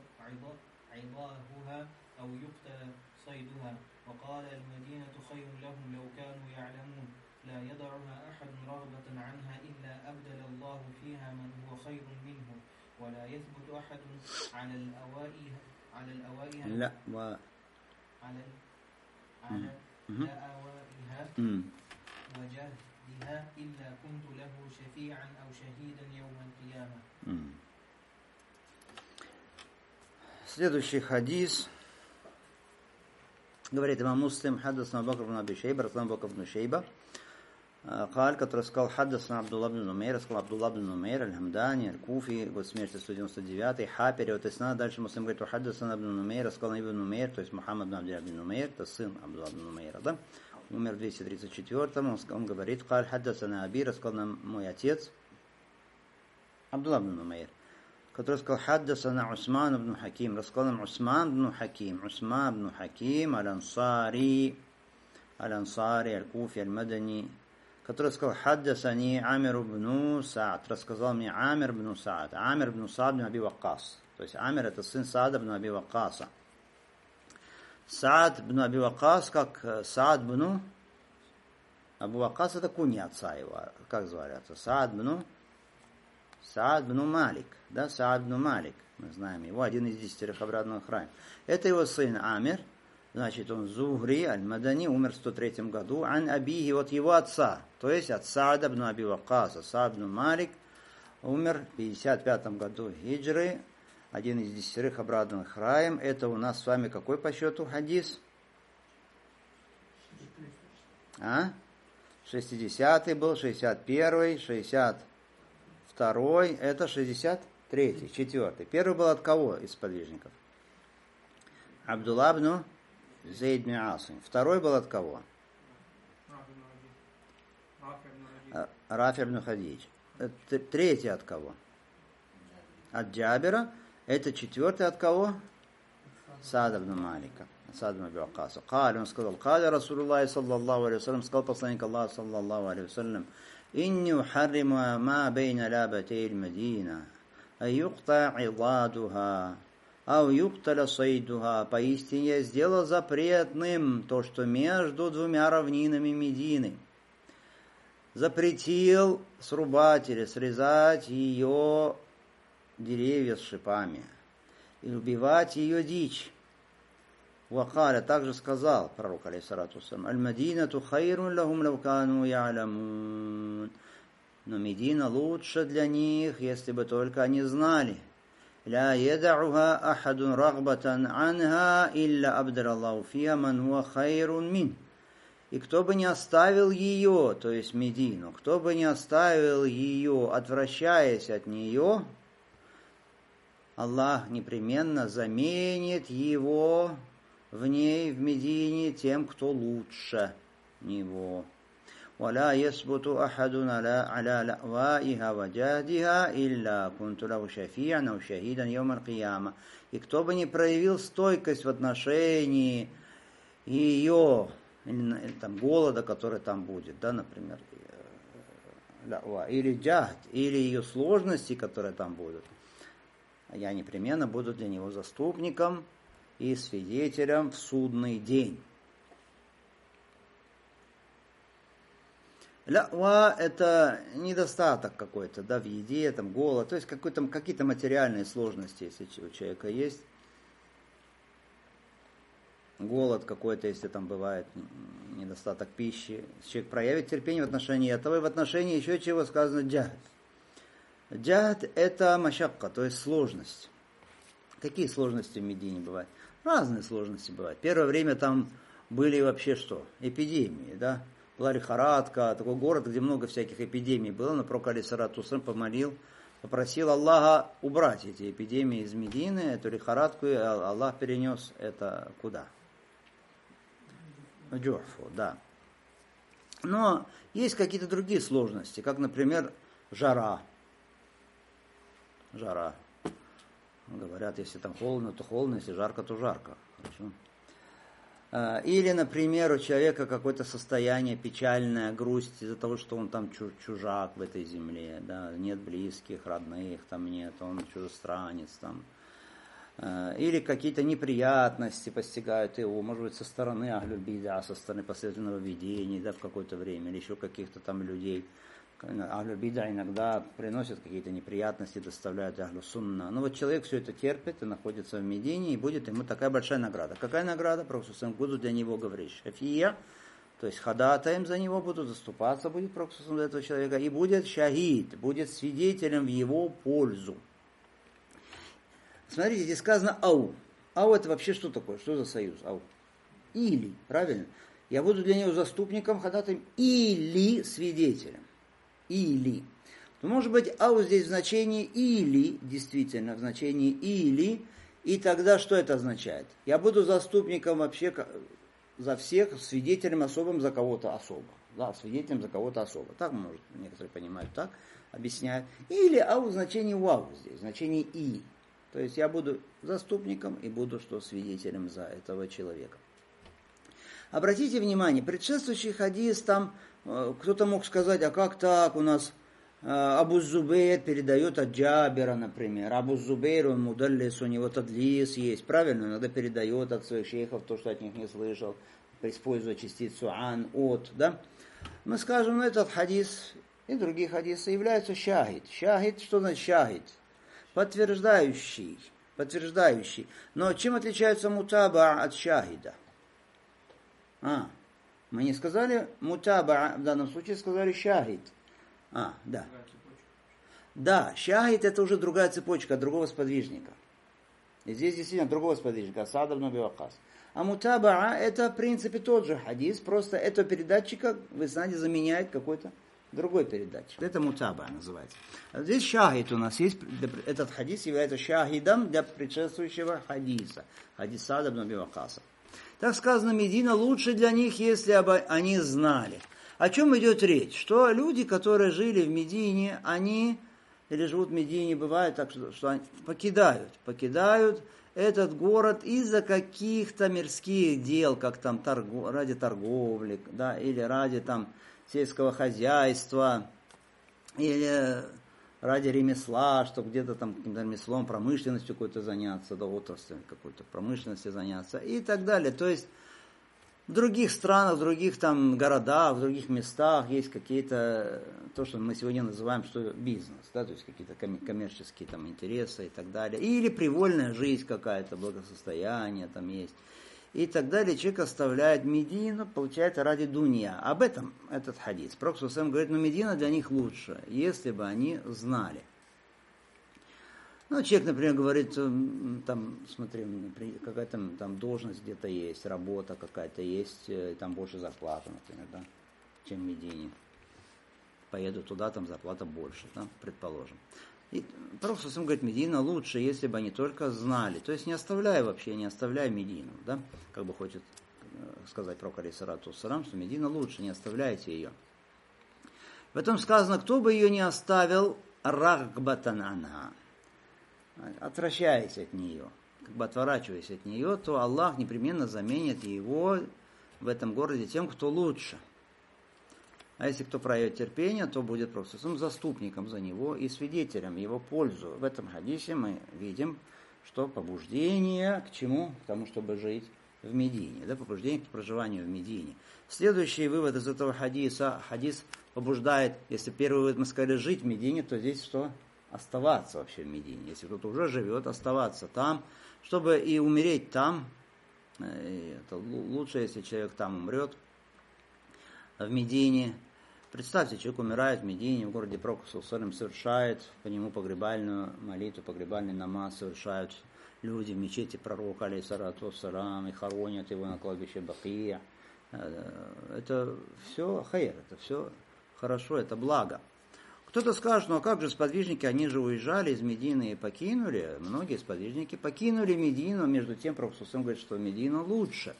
عضاهها أو يقتل صيدها وقال المدينة خير لهم لو كانوا يعلمون لا يدعها أحد رغبة عنها إلا أبدل الله فيها من هو خير منه ولا يثبت أحد على الأوائها لا على أوائها وجهدها إلا كنت له شفيعا أو شهيدا يوم القيامة. Следующий хадис. Говорит имам Муслим, حدثنا بكر بن أبي شيبة, рассказал Бакр бн Шейба, قال, который сказал, حدثنا Абдулла бн Нумейр, сказал Абдулла бн Нумейр, аль-Хамдани, аль-Куфи, год смерти 199, Ха, перевод Исна, дальше Муслим говорит, حدثنا ибн Нумейр, рассказал ибн Нумейр, то есть Мухаммад бн Абдулла бн Нумейр, это сын Абдулла бн Нумейра, да? Умер в 234-м, он говорит, قال, حدثنا Аби, рассказал нам мой отец, Абдулла бн Нумейр, который сказал, حدثنا Усман бн Хаким, рассказал нам Усман бн Хаким, аль-Ансари, аль-Куфи, аль-Мадани, который сказал, حدثني Амир бн Саад, рассказал мне Амир бн Саад, Амир бн Саад бн Аби Ваккас, то есть Амир это сын Саада бн Аби Ваккаса. Саад бн Аби Ваккас, как Саад бн Абу Ваккас, это кунья отца его, как звали отца? Саад бн Малик, да, Саад бн Малик, мы знаем его, один из 10 обратных храмов. Это его сын Амир, значит, он Зухри, аль-Мадани, умер в 103 году, ан Абихи, от его отца, то есть от Саада бн Аби Ваккаса. Саад бн Малик умер в 55 году хиджры, один из 10 обрадованных раем. Это у нас с вами какой по счету хадис? 60-й был, 61-й, 62-й, это 63-й, 4-й. Первый был от кого из подвижников? Абдулла бн Зейд бн Асим. Второй был от кого? Рафи бн Хадидж. Третий от кого? От Джабира. Это 4-й от кого? Саада бн Малика. Саад бн Аби Ваккаса. Он сказал, قال رسول الله صلى الله عليه وسلم, сказал посланник Аллаха صلى الله عليه وسلم, إني أحرم ما بين لابتي المدينة أن يقطع عضادها ау юкталя сайдуха, поистине я сделал запретным то, что между двумя равнинами Медины. Запретил срубать или срезать ее деревья с шипами и убивать ее дичь. Вакаля также сказал пророк, алейхиссалату вассалям, аль-Мадинату хайрун лахум лав кану я'ламун. Но Медина лучше для них, если бы только они знали. لا يدعها أحد رغبة عنها إلا أبدل الله فيها من هو خير منه. И кто бы не оставил ее, то есть Медину, кто бы не оставил ее, отвращаясь от нее, Аллах непременно заменит его в ней, в Медине, тем, кто лучше него. ولا يثبت أحد على لأوائها وجهدها إلا كنت له شفيعا أو شهيدا يوم القيامة. И кто бы не проявил стойкость в отношении ее, или там голода, который там будет, да, например, или джахд, или ее сложности, которые там будут, я непременно буду для него заступником и свидетелем в судный день. Лява – это недостаток какой-то, да, в еде, там, голод, то есть какие-то материальные сложности, если у человека есть. Голод какой-то, если там бывает недостаток пищи. Человек проявит терпение в отношении этого, и в отношении еще чего сказано джахд. Джахд – это машакка, то есть сложность. Какие сложности в Медине бывают? Разные сложности бывают. Первое время там были вообще что? Эпидемии, да? Была лихорадка, такой город, где много всяких эпидемий было, но пророк алейхиссалату вассалям помолил, попросил Аллаха убрать эти эпидемии из Медины, эту лихорадку, и Аллах перенес это куда? В Джуфу, да. Но есть какие-то другие сложности, как, например, жара. Жара. Говорят, если там холодно, то холодно, если жарко, то жарко. Хорошо. Или, например, у человека какое-то состояние печальное, грусть из-за того, что он там чужак в этой земле, да, нет близких, родных там нет, он чужестранец там. Или какие-то неприятности постигают его, может быть, со стороны Ахлюль Бида, со стороны последовательного видения, да, в какое-то время, или еще каких-то там людей. Ахлюль Бида иногда приносят какие-то неприятности, доставляют Ахлю Сунна. Но вот человек все это терпит и находится в Медине, и будет ему такая большая награда. Какая награда? Пророк будут для него говорить шафия, то есть ходатаем за него будут, заступаться будет Пророк за этого человека, и будет шахид, будет свидетелем в его пользу. Смотрите, здесь сказано ау. Ау это вообще что такое? Что за союз? Ау. Или, правильно? Я буду для него заступником, ходатаем или свидетелем. Или. Но может быть, ау здесь в значении или, действительно, в значении или, и тогда что это означает? Я буду заступником вообще за всех, свидетелем особым за кого-то особо. Да, свидетелем за кого-то особо. Так, может, некоторые понимают, так, объясняют. Или ау в значении вау здесь, в значении и. То есть я буду заступником и буду что свидетелем за этого человека. Обратите внимание, предшествующий хадис, там кто-то мог сказать, а как так у нас Абу Зубейр передает от Джабера, например. Абу Зубейр, он мудаллис, у него тадлис есть, правильно? Иногда передает от своих шейхов то, что от них не слышал, используя частицу ан, от, да? Мы скажем, этот хадис и другие хадисы являются шахид. Шахид, что значит шахид? Подтверждающий. Но чем отличается мутаба от шахида? Мы не сказали мутаба, в данном случае сказали шахид. Да. Да, шахид это уже другая цепочка от другого сподвижника. И здесь действительно другого сподвижника, Саад ибн Аби Ваккас. А мутаба это в принципе тот же хадис, просто этого передатчика в иснаде заменяет какой-то другой передатчик. Это мутаба называется. А здесь шахид у нас есть. Этот хадис является шахидом для предшествующего хадиса. Хадис Саад ибн Аби Ваккаса. Так сказано, Медина лучше для них, если бы они знали. О чем идет речь? Что люди, которые жили в Медине, они, или живут в Медине, бывает так, что они покидают этот город из-за каких-то мирских дел, как там ради торговли, да, или ради там сельского хозяйства, или ради ремесла, чтобы где-то там каким-то ремеслом, промышленностью какой-то заняться, да, отраслью какой-то промышленности заняться и так далее. То есть в других странах, в других там городах, в других местах есть какие-то, то, что мы сегодня называем, что бизнес, да, то есть какие-то коммерческие там интересы и так далее. Или привольная жизнь какая-то, благосостояние там есть. И так далее. Человек оставляет Медину, получается, ради дунья. Об этом этот хадис. Пророк сам говорит, Медина для них лучше, если бы они знали. Ну, человек, например, говорит, там, смотри, какая-то там должность где-то есть, работа какая-то есть, там больше зарплата, например, да, чем в Медине. Поеду туда, там зарплата больше, да, предположим. И Пророк сам говорит, Медина лучше, если бы они только знали. То есть не оставляя вообще, не оставляя Медину, да, как бы хочет сказать пророк алейхиссалату вассалам, что Медина лучше, не оставляйте ее. В этом сказано, кто бы ее не оставил, рагбатан анха, отвращаясь от нее, как бы отворачиваясь от нее, то Аллах непременно заменит его в этом городе тем, кто лучше. А если кто проявит терпение, то будет просто заступником за него и свидетелем его пользу. В этом хадисе мы видим, что побуждение к чему? К тому, чтобы жить в Медине. Да, побуждение к проживанию в Медине. Следующий вывод из этого хадиса. Хадис побуждает, если первый вывод мы сказали жить в Медине, то здесь что? Оставаться вообще в Медине. Если кто-то уже живет, оставаться там, чтобы и умереть там. Это лучше, если человек там умрет, в Медине. Представьте, человек умирает в Медине, в городе Пророк совершает по нему погребальную молитву, погребальный намаз совершают люди в мечети пророка, алейхиссалату вассалам, и хоронят его на кладбище Бакия. Это все хайр, это все хорошо, это благо. Кто-то скажет, ну а как же сподвижники, они же уезжали из Медины и покинули. Многие сподвижники покинули Медину, между тем Пророк говорит, что Медина лучше.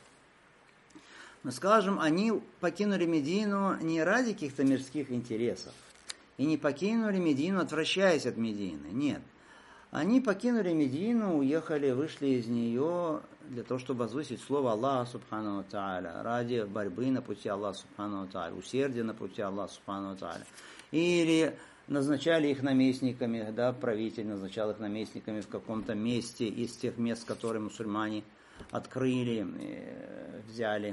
Мы скажем, они покинули Медину не ради каких-то мирских интересов. И не покинули Медину, отвращаясь от Медины. Нет. Они покинули Медину, уехали, вышли из нее для того, чтобы возвысить слово Аллаха Субхану ва Тааля, ради борьбы на пути Аллаха Субхану ва Тааля, усердия на пути Аллаха Субхану ва Тааля. Или назначали их наместниками, да, правитель назначал их наместниками в каком-то месте из тех мест, которые мусульмане открыли, взяли.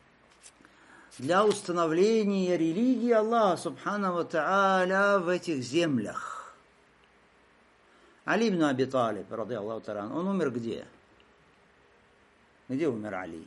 Для установления религии Аллаха Субхану ва Тааля в этих землях. Али ибн Аби Талиб, ради Аллаху Та'аля, он умер где? Где умер Али?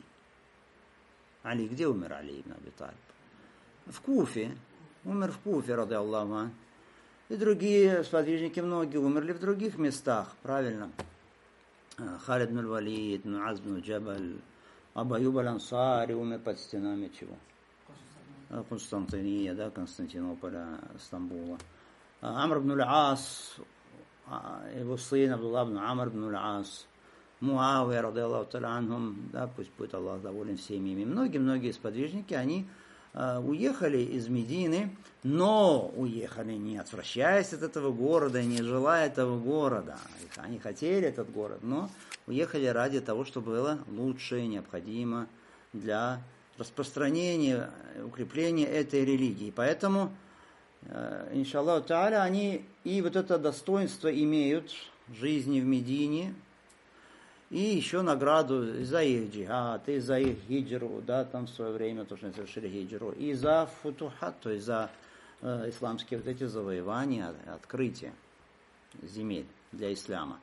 Али, где умер Али ибн Аби Талиб? В Куфе. Умер в Куфе, ради Аллаху ан. И другие сподвижники, многие умерли в других местах, правильно? Халид ибн Валид, Муаз ибн Джабаль, Абу Аюб аль-Ансари умер под стенами чего? Константиния, да, Константинополя, Стамбула. Амр ибн аль-Ас, его сын Абдуллах ибн Амр ибн аль-Ас, Муавия, ради Аллаху та'аля анхум, да, пусть будет Аллах доволен всеми ими. Многие сподвижники, они уехали из Медины, но уехали не отвращаясь от этого города, не желая этого города. Они хотели этот город, но уехали ради того, что было лучше и необходимо для распространения, укрепления этой религии. Поэтому, иншаллаху та'аля, они и вот это достоинство имеют жизни в Медине, и еще награду за их джихад, и за их хиджру, да, там в свое время, то, что они совершили хиджру, и за футухат, то есть за исламские вот эти завоевания, открытия земель для ислама.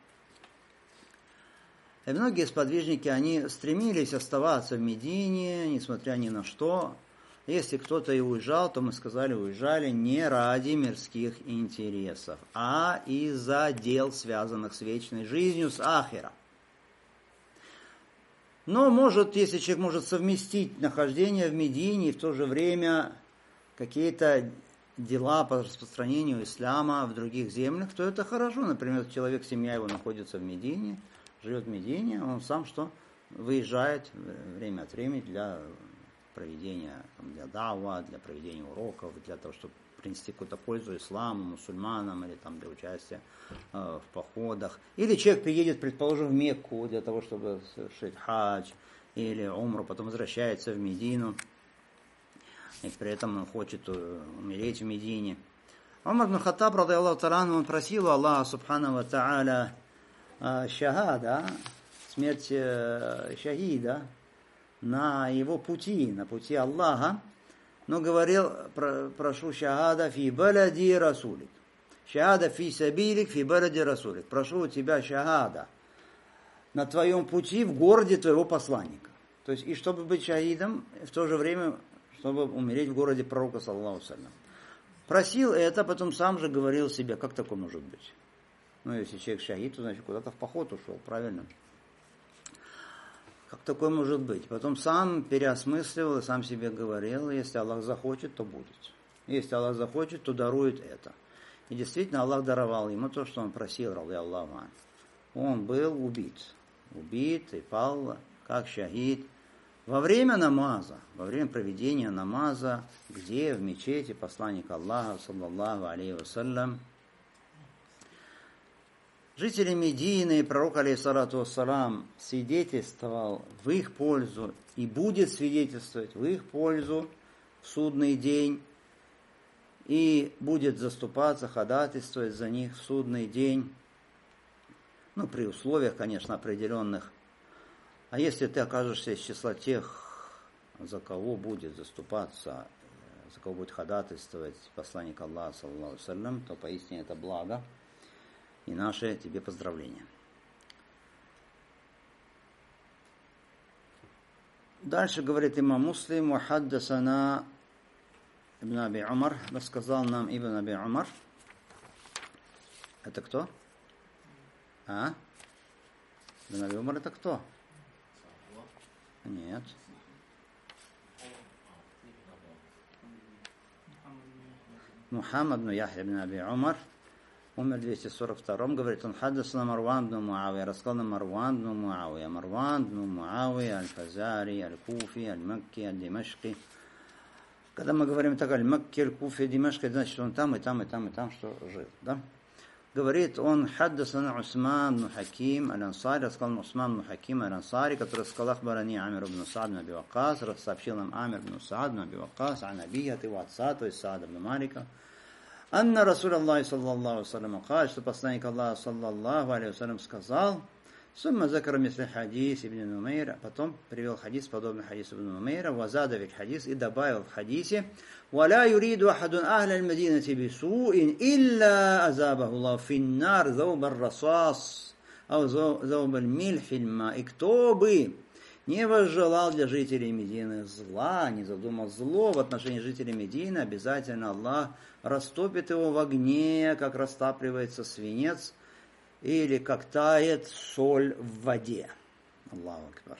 И многие сподвижники, они стремились оставаться в Медине, несмотря ни на что. Если кто-то и уезжал, то мы сказали, уезжали не ради мирских интересов, а из-за дел, связанных с вечной жизнью, с ахира. Но может, если человек может совместить нахождение в Медине и в то же время какие-то дела по распространению ислама в других землях, то это хорошо. Например, человек, семья его находится в Медине, живет в Медине, он сам что? Выезжает время от времени для проведения, для дава, для проведения уроков, для того, чтобы принести какую-то пользу исламу, мусульманам, или там для участия в походах. Или человек приедет, предположим, в Мекку для того, чтобы совершить хадж или умру, потом возвращается в Медину, и при этом он хочет умереть в Медине. Умар ибн Хаттаб, ради Аллаху та'аля, он просил Аллаха субхану ва та'аля шахада, смерть шахида на его пути, на пути Аллаха, но говорил, прошу шахада фи балади расулик. Шахада фи сабилик фи балади расулик. Прошу у тебя шахада на твоем пути в городе твоего посланника. То есть, и чтобы быть шахидом, в то же время, чтобы умереть в городе пророка, саллаллаху алейхи ва саллям. Просил это, потом сам же говорил себе, как такое может быть. Ну, если человек шахид, то значит куда-то в поход ушел, правильно? Как такое может быть? Потом сам переосмысливал и сам себе говорил, если Аллах захочет, то будет. Если Аллах захочет, то дарует это. И действительно Аллах даровал ему то, что он просил, ради Аллаха. Он был убит и пал как шахид во время намаза, во время проведения намаза, где в мечети посланник Аллаха, саллаллаху алейхи вассалям, жители Медины, пророк, алейхиссалату вассалам, свидетельствовал в их пользу и будет свидетельствовать в их пользу в судный день и будет заступаться, ходатайствовать за них в судный день, ну, при условиях, конечно, определенных. А если ты окажешься из числа тех, за кого будет заступаться, за кого будет ходатайствовать посланник Аллаха, саллаллаху алейхи ва саллям, то поистине это благо. И наше тебе поздравление. Дальше говорит имам Муслим, «Вахаддасана ибн Аби Умар», рассказал нам ибн Аби Умар. Это кто? Ибн Аби Умар это кто? Нет. Мухаммад ибн Яхья ибн Аби Умар умер в 242 говорит, он хаддасана Марван ибн Муавия, рассказал нам Марван ибн Муавия. Марван ибн Муавия, аль-Фазари, аль-Куфи, аль-Макки, аль-Димашки. Когда мы говорим так, аль-Макки, аль-Куфи, аль-Димашки, значит, что он там, и там, и там, и там, что жил, да? Говорит, он хаддасана Усман ибн Хаким аль-Ансари, рассказал Усман ибн Хаким аль-Ансари, который сказал ахбарани Амир ибн Саад ибн Аби Ваккас, сообщил нам Амир ибн Саад ибн Аби Ваккас, ан Аби, от его отца, то есть Саад ибн Малика, анна Расул Аллахи саллаллаху алейхи ва саллям сказал, что посланник Аллаха саллаллаху алейхи ва саллям сказал, сумма закара мисли хадис ибн Нумейра, потом привел хадис, подобный хадису ибн Нумейра, вазада вик хадис, и добавил в хадисе, ولا يريد أحد أهل المدينة بسوء إلا أذابه الله في النار ذوب الرصاص أو ذوب الملح في الماء. И кто бы не возжелал для жителей Медины зла, не задумал зло в отношении жителей Медины, обязательно Аллах растопит его в огне, как растапливается свинец, или как тает соль в воде. Аллаху акбар.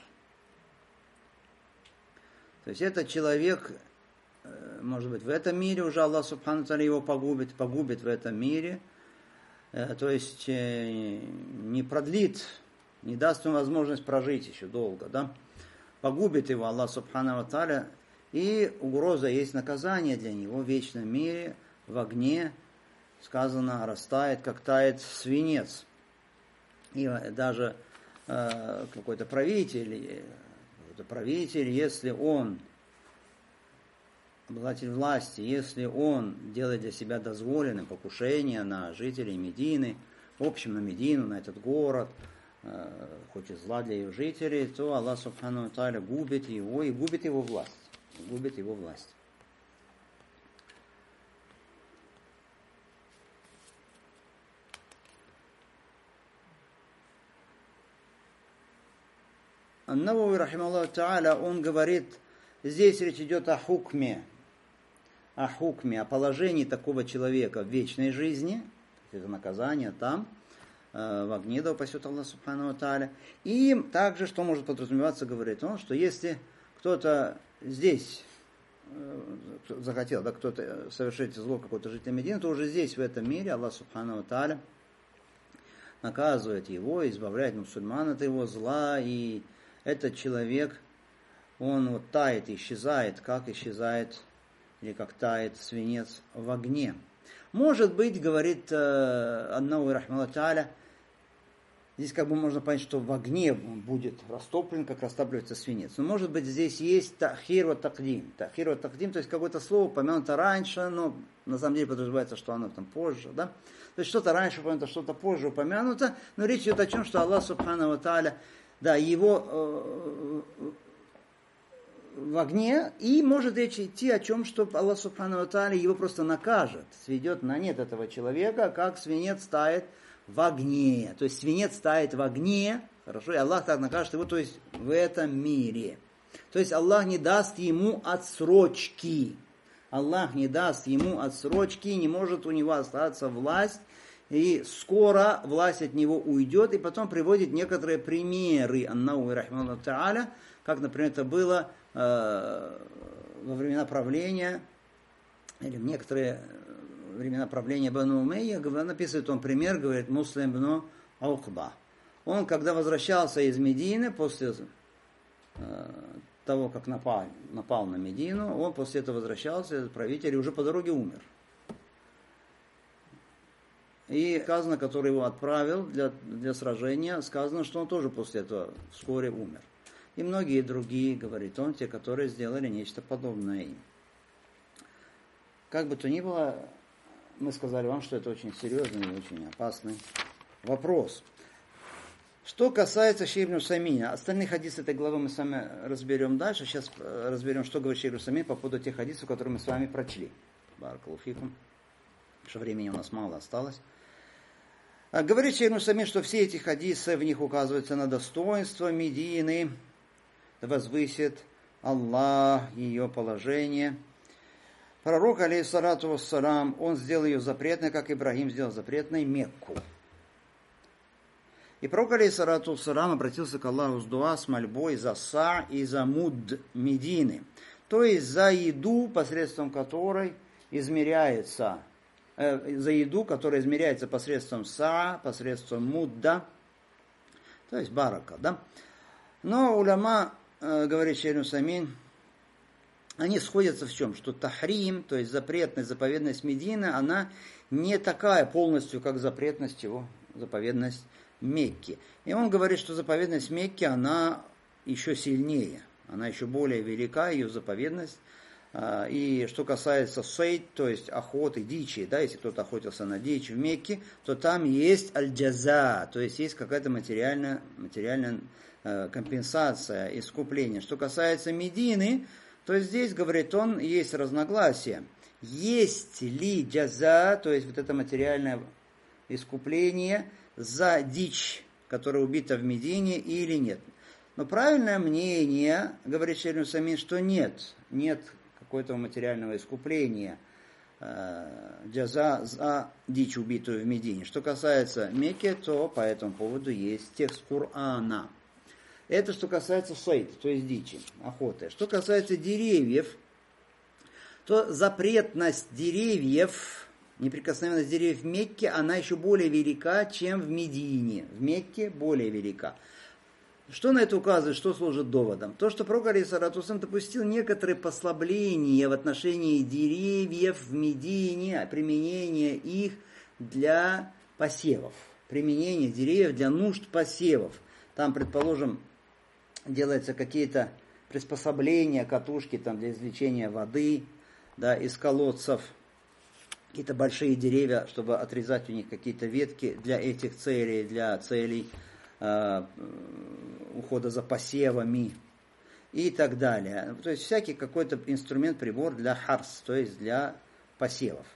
То есть этот человек, может быть, в этом мире уже Аллах субхану ва тааля его погубит в этом мире, то есть не продлит, не даст ему возможность прожить еще долго, да? Погубит его Аллах субхану ва тааля, и угроза есть наказание для него в вечном мире, в огне, сказано, растает, как тает свинец. И даже какой-то правитель, если он обладатель власти, если он делает для себя дозволенным покушение на жителей Медины, в общем на Медину, на этот город, хочет зла для ее жителей, то Аллах субхану ва тааля губит его и губит его власть. Ан-Навави рахимахуллаху тааля, он говорит, здесь речь идет о хукме, о положении такого человека в вечной жизни, это наказание там, в огне, да упасет Аллах субхану ва тааля. И также, что может подразумеваться, говорит он, что если кто-то здесь захотел, да, кто-то совершить зло какой-то житель Медины, то уже здесь, в этом мире, Аллах субхану ва тааля наказывает его, избавляет мусульман от его зла, и этот человек, он вот тает, исчезает, как исчезает, или как тает свинец в огне. Может быть, говорит Ан-Навави рахимахуллаху тааля, здесь как бы можно понять, что в огне он будет растоплен, как растапливается свинец. Но может быть здесь есть тахир ва такдим. Тахир ва такдим, то есть какое-то слово упомянуто раньше, но на самом деле подразумевается, что оно там позже, да? То есть что-то раньше упомянуто, что-то позже упомянуто, но речь идет о чем, что Аллах Субхану ва Тааля, да, его в огне, и может речь идти о чем, что Аллах Субхану ва Тааля его просто накажет, сведет на нет этого человека, как свинец тает в огне. То есть свинец тает в огне, хорошо, и Аллах так накажет его, то есть в этом мире. То есть Аллах не даст ему отсрочки. Аллах не даст ему отсрочки, не может у него остаться власть, и скоро власть от него уйдет, и потом приводит некоторые примеры, Аннау и Рахману Тааля, как, например, это было во времена правления, или в некоторые времена правления Бану Умейя, написывает он пример, говорит, Муслим бну Аукба. Он, когда возвращался из Медины, после того, как напал на Медину, он после этого возвращался, правитель, и уже по дороге умер. И сказано, который его отправил для сражения, сказано, что он тоже после этого вскоре умер. И многие другие, говорит он, те, которые сделали нечто подобное им. Как бы то ни было, мы сказали вам, что это очень серьезный и очень опасный вопрос. Что касается Шейх ибн Усаймина, остальные хадисы этой главы мы с вами разберем дальше. Сейчас разберем, что говорит Шейх ибн Усаймин по поводу тех хадисов, которые мы с вами прочли. Баракаллаху фикум. Потому что времени у нас мало осталось. Говорит Шейх ибн Усаймин, что все эти хадисы, в них указываются на достоинство Медины, возвысит Аллах, ее положение. Пророк, алейхиссалату вассалам, он сделал ее запретной, как Ибрагим сделал запретной Мекку. И пророк, алейхиссалату вассалам, обратился к Аллаху с дуа, с мольбой за Са и за Муд Медины. То есть за еду, посредством которой измеряется, за еду, которая измеряется посредством Са, посредством Мудда, то есть барака, да. Но уляма, говорит Шейх ибн Усаймин, они сходятся в чем? Что тахрим, то есть запретность, заповедность Медины, она не такая полностью, как запретность его, заповедность Мекки. И он говорит, что заповедность Мекки, она еще сильнее, она еще более велика, ее заповедность. И что касается сейд, то есть охоты, дичи, да, если кто-то охотился на дичь в Мекке, то там есть аль-джаза, то есть есть какая-то материальная компенсация, искупление. Что касается Медины, то здесь, говорит он, есть разногласия. Есть ли джаза, то есть вот это материальное искупление за дичь, которая убита в Медине, или нет. Но правильное мнение, говорит Шейх ибн Усаймин, что нет какого-то материального искупления джаза за дичь, убитую в Медине. Что касается Мекки, то по этому поводу есть текст Корана. Это что касается сейд, то есть дичи, охоты. Что касается деревьев, то запретность деревьев, неприкосновенность деревьев в Мекке, она еще более велика, чем в Медине. В Мекке более велика. Что на это указывает, что служит доводом? То, что пророк алейхиссалату вассалам допустил некоторые послабления в отношении деревьев в Медине, применение их для посевов. Применение деревьев для нужд посевов. Там, предположим, делаются какие-то приспособления, катушки там, для извлечения воды, да, из колодцев, какие-то большие деревья, чтобы отрезать у них какие-то ветки для этих целей, для целей ухода за посевами и так далее. То есть всякий какой-то инструмент, прибор для харс, то есть для посевов.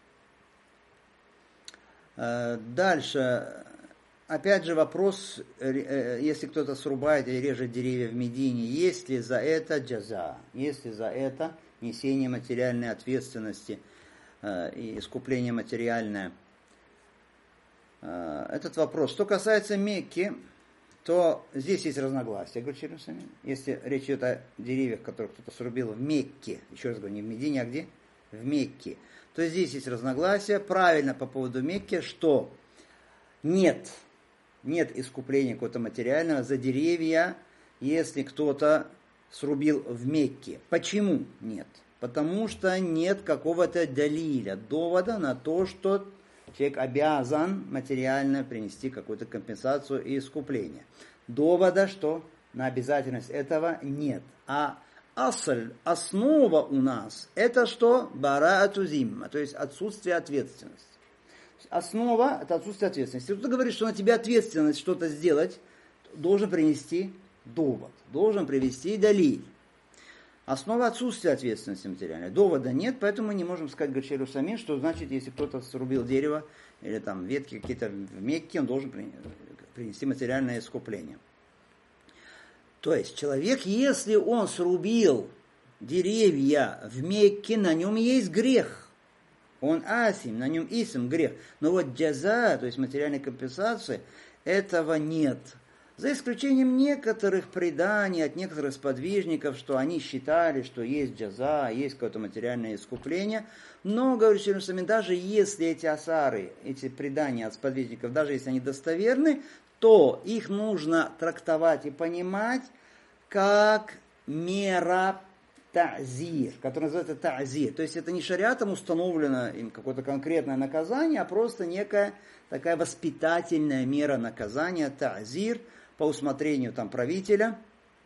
Дальше. Опять же вопрос, если кто-то срубает или режет деревья в Медине, есть ли за это джаза, есть ли за это несение материальной ответственности и искупление материальное. Этот вопрос. Что касается Мекки, то здесь есть разногласия. Я говорю, если речь идет о деревьях, которые кто-то срубил в Мекке, еще раз говорю, не в Медине, а где? В Мекке, то здесь есть разногласия. Правильно по поводу Мекки, что нет искупления какого-то материального за деревья, если кто-то срубил в Мекке. Почему нет? Потому что нет какого-то далиля, довода на то, что человек обязан материально принести какую-то компенсацию и искупление. Довода, что на обязательность этого нет. А основа у нас, это что? Бараату зимма, то есть отсутствие ответственности. Основа – это отсутствие ответственности. Если кто-то говорит, что на тебя ответственность что-то сделать, должен принести довод, должен привести далиль. Основа отсутствия ответственности материальной. Довода нет, поэтому мы не можем сказать Гачеру Самин, что значит, если кто-то срубил дерево или там ветки какие-то в Мекке, он должен принести материальное искупление. То есть человек, если он срубил деревья в Мекке, на нем есть грех. Он асим, на нем исм, грех. Но вот джаза, то есть материальной компенсации, этого нет. За исключением некоторых преданий от некоторых сподвижников, что они считали, что есть джаза, есть какое-то материальное искупление. Но, говорю Шейх Самин, даже если эти асары, эти предания от сподвижников, даже если они достоверны, то их нужно трактовать и понимать как мера та'зир, который называется та'зир. То есть это не шариатом установлено им какое-то конкретное наказание, а просто некая такая воспитательная мера наказания, та'зир, по усмотрению там правителя.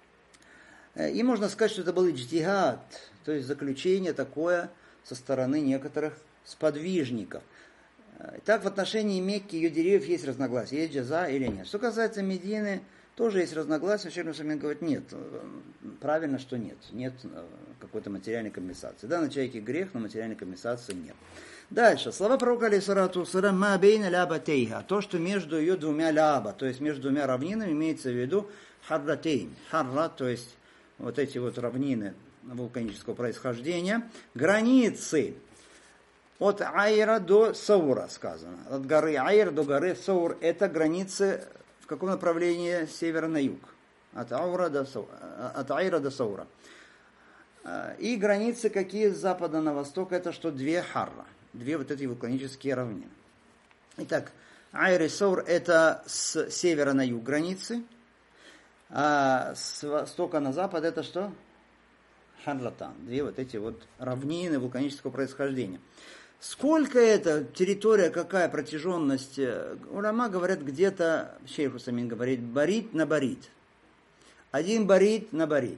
И можно сказать, что это был иджтихад, то есть заключение такое со стороны некоторых сподвижников. Так в отношении Мекки, ее деревьев есть разногласия, есть джаза или нет. Что касается Медины, тоже есть разногласия. Шейх Самин говорит, нет, правильно, что нет какой-то материальной компенсации. Да, на человеке грех, но материальной компенсации нет. Дальше, слова пророка алейхиссалату вассалям, ма бейна лябатейха, то, что между ее двумя ляба, то есть между двумя равнинами, имеется в виду харратейн, харра, то есть вот эти вот равнины вулканического происхождения, границы от Айра до Саура сказано, от горы Айр до горы Саур, это границы в каком направлении с севера на юг, от Айра до Саура. И границы какие с запада на восток, это что две харра, две вот эти вулканические равнины. Итак, Айр и Саур это с севера на юг границы, а с востока на запад это что? Харратан, две вот эти вот равнины вулканического происхождения. Сколько это, территория, какая протяженность? Улама говорят, где-то, Шейх Самин говорит, барит на барит. Один барит на барит.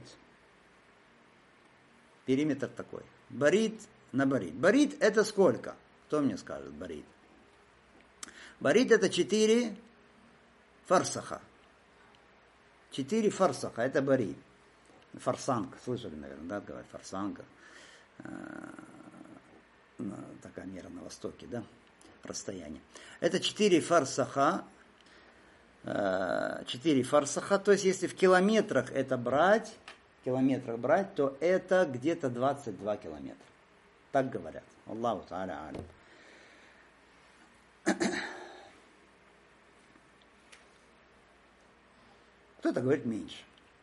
Периметр такой. Барит на барит. Барит это сколько? Кто мне скажет барит? Барит это 4 фарсаха. 4 фарсаха, это барит. Фарсанг, слышали, наверное, да, говорят, фарсанг. Такая мера на востоке, да, расстояние. Это 4 фарсаха, то есть если в километрах это брать, то это где-то 22 километра. Так говорят. Аллаху та'аля алим. Кто-то говорит меньше.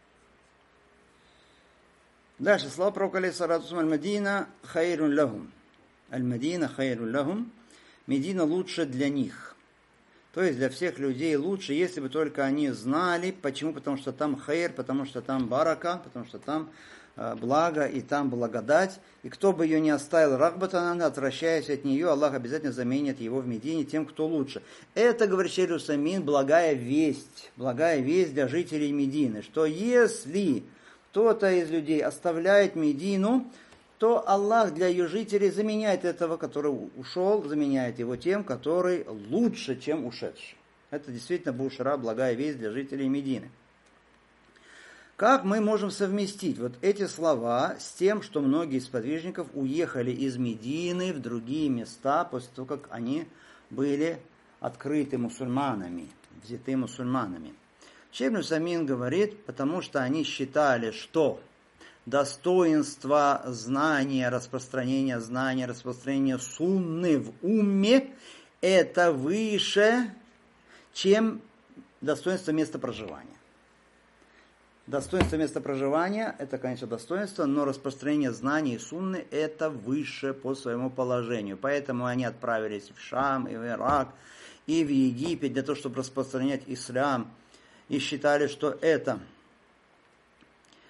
Дальше, слова пророка алейхиссалату аль-Мадина хайрун лахум. Аль-Мадина хайрун лахум. Медина лучше для них. То есть для всех людей лучше, если бы только они знали. Почему? Потому что там хайр, потому что там барака, потому что там благо и там благодать. И кто бы ее не оставил рахбатан, отвращаясь от нее, Аллах обязательно заменит его в Медине тем, кто лучше. Это, говорит Шейх Самин, благая весть для жителей Медины, что если кто-то из людей оставляет Медину, то Аллах для ее жителей заменяет этого, который ушел, заменяет его тем, который лучше, чем ушедший. Это действительно бушра, благая весть для жителей Медины. Как мы можем совместить вот эти слова с тем, что многие из сподвижников уехали из Медины в другие места после того, как они были открыты мусульманами, взяты мусульманами? Шейх Самин говорит, потому что они считали, что достоинство знания, распространение сунны в умме это выше, чем достоинство места проживания. Достоинство места проживания это, конечно, достоинство, но распространение знаний сунны это выше по своему положению. Поэтому они отправились в Шам, и в Ирак, и в Египет для того, чтобы распространять ислам. И считали, что это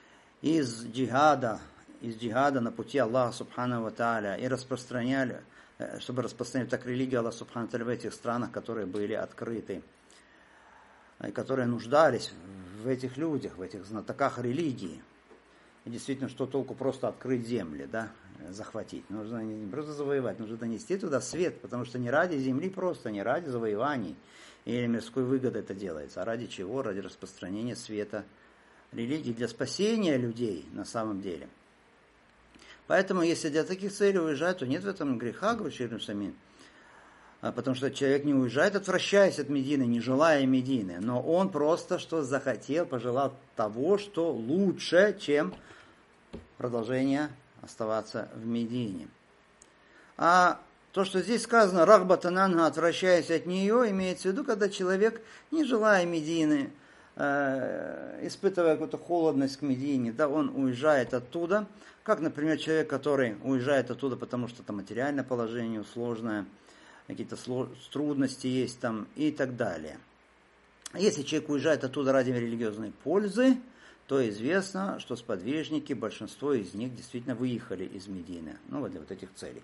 из джихада на пути Аллаха Субхану ва Тааля, и распространяли чтобы распространять так религию Аллаха Субхану ва Тааля в этих странах, которые были открыты, и которые нуждались в этих людях, в этих знатоках религии. И действительно, что толку просто открыть земли, да, захватить. Нужно не просто завоевать, нужно донести туда свет, потому что не ради земли просто, не ради завоеваний или мирской выгоды это делается, а ради чего? Ради распространения света религии, для спасения людей на самом деле. Поэтому, если для таких целей уезжать, то нет в этом греха, говорит Шейх Самин. Потому что человек не уезжает, отвращаясь от Медины, не желая Медины, но он просто что захотел, пожелал того, что лучше, чем продолжение оставаться в Медине. А то, что здесь сказано, рахбатан анха, отвращаясь от нее, имеется в виду, когда человек, не желая Медины, испытывая какую-то холодность к Медине, да, он уезжает оттуда, как, например, человек, который уезжает оттуда, потому что там материальное положение сложное, какие-то трудности есть там и так далее. Если человек уезжает оттуда ради религиозной пользы, то известно, что сподвижники, большинство из них действительно выехали из Медины, ну, для вот этих целей.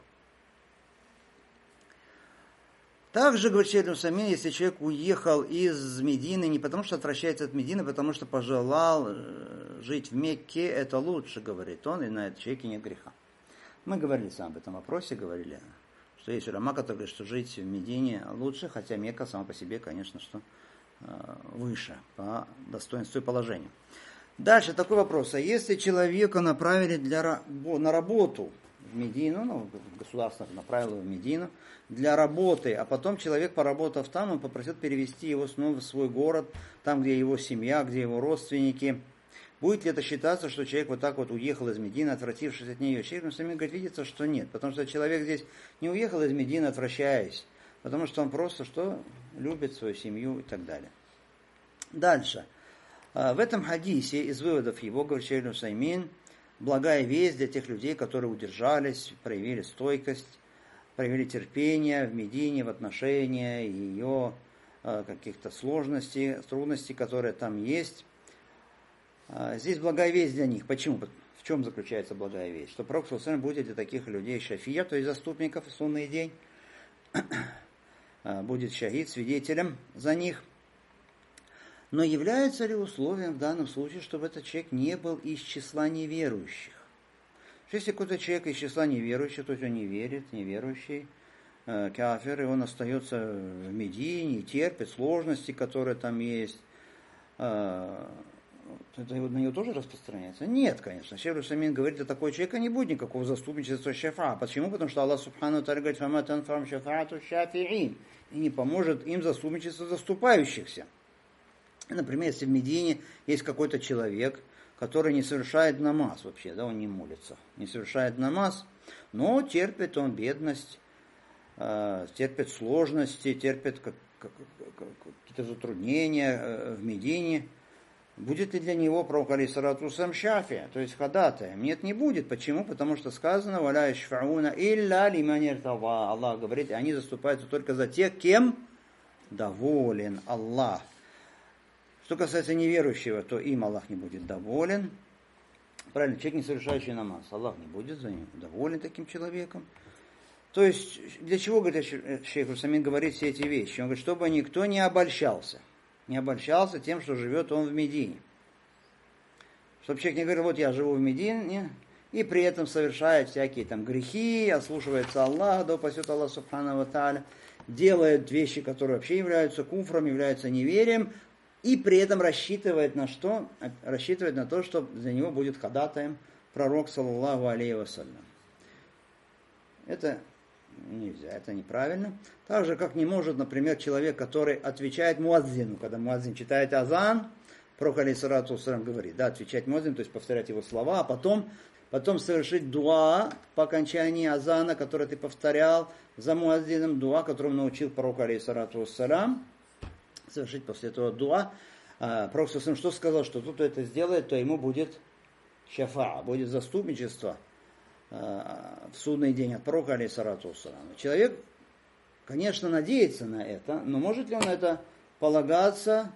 Также, говорит Шейх Самин, если человек уехал из Медины не потому, что отвращается от Медины, потому что пожелал жить в Мекке, это лучше, говорит он, и на этом человеке нет греха. Мы говорили об этом вопросе, говорили, что есть уляма, который говорит, что жить в Медине лучше, хотя Мекка сама по себе, конечно, что выше по достоинству и положению. Дальше такой вопрос. А если человека направили на работу в Медину, государство направило его в Медину для работы, а потом человек, поработав там, он попросил перевести его снова в свой город, там, где его семья, где его родственники. Будет ли это считаться, что человек вот так вот уехал из Медины, отвратившись от нее? Шейх Самин говорит, видится, что нет, потому что человек здесь не уехал из Медины, отвращаясь, потому что он просто что любит свою семью и так далее. Дальше. В этом хадисе из выводов его, говорит Шейх Самин, благая весть для тех людей, которые удержались, проявили стойкость, проявили терпение в Медине в отношении ее каких-то сложностей, трудностей, которые там есть. Здесь благая весть для них. Почему? В чем заключается благая весть? Что Пророк ﷺ будет для таких людей шафия, то есть заступников в судный день, будет шахид, свидетелем за них. Но является ли условием в данном случае, чтобы этот человек не был из числа неверующих? Если какой-то человек из числа неверующих, то есть он не верит, неверующий, кафир, и он остается в Медине, терпит сложности, которые там есть, это на него тоже распространяется? Нет, конечно. Шейх Самин говорит, для такого человека не будет никакого заступничества шафа. Почему? Потому что Аллах Субхану ва Тааля говорит, «Фама танфам шафаату шафиин», и не поможет им заступничество заступающихся. Например, если в Медине есть какой-то человек, который не совершает намаз вообще, да, он не молится, не совершает намаз, но терпит он бедность, терпит сложности, терпит какие-то затруднения в Медине. Будет ли для него пророк алейхиссалату вассалям шафия, то есть ходатаем? Нет, не будет. Почему? Потому что сказано, «Валя яшфауна илля лиман иртава». Аллах говорит, они заступаются только за тех, кем доволен Аллах. Что касается неверующего, то им Аллах не будет доволен. Правильно, человек, не совершающий намаз, Аллах не будет за ним доволен таким человеком. То есть, для чего, говорит Шейх Самин, говорит все эти вещи? Он говорит, чтобы никто не обольщался. Не обольщался тем, что живет он в Медине. Чтобы человек не говорил, вот я живу в Медине, и при этом совершает всякие там грехи, ослушивается Аллаха, да упасет Аллах Субхану ва Тааля, делает вещи, которые вообще являются куфром, являются неверием, и при этом рассчитывает на что? Рассчитывает на то, что за него будет ходатаем пророк, саллаллаху алейхи вассалям. Это нельзя, это неправильно. Так же, как не может, например, человек, который отвечает муаззину, когда муаззин читает азан, пророк алейхиссалату вассалям говорит, да, отвечать муаззину, то есть повторять его слова, а потом совершить дуа по окончании азана, который ты повторял за муаззином, дуа, которому научил пророк алейхиссалату вассалям, совершить после этого дуа. Пророк что сказал, что кто это сделает, то ему будет шафа, будет заступничество в судный день от пророка алейхиссалату вассалям. Человек, конечно, надеется на это, но может ли он на это полагаться?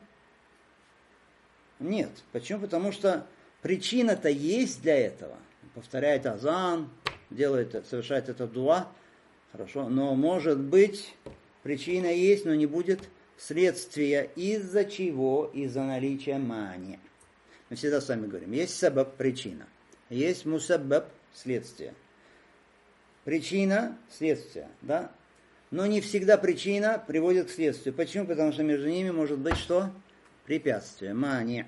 Нет. Почему? Потому что причина-то есть для этого. Повторяет азан, совершает это дуа. Хорошо, но может быть, причина есть, но не будет следствия. Из-за чего? Из-за наличия мани. Мы всегда с вами говорим, есть сабаб, причина. Есть мусаббаб, следствие. Причина, следствие, да? Но не всегда причина приводит к следствию. Почему? Потому что между ними может быть что? Препятствие, мани.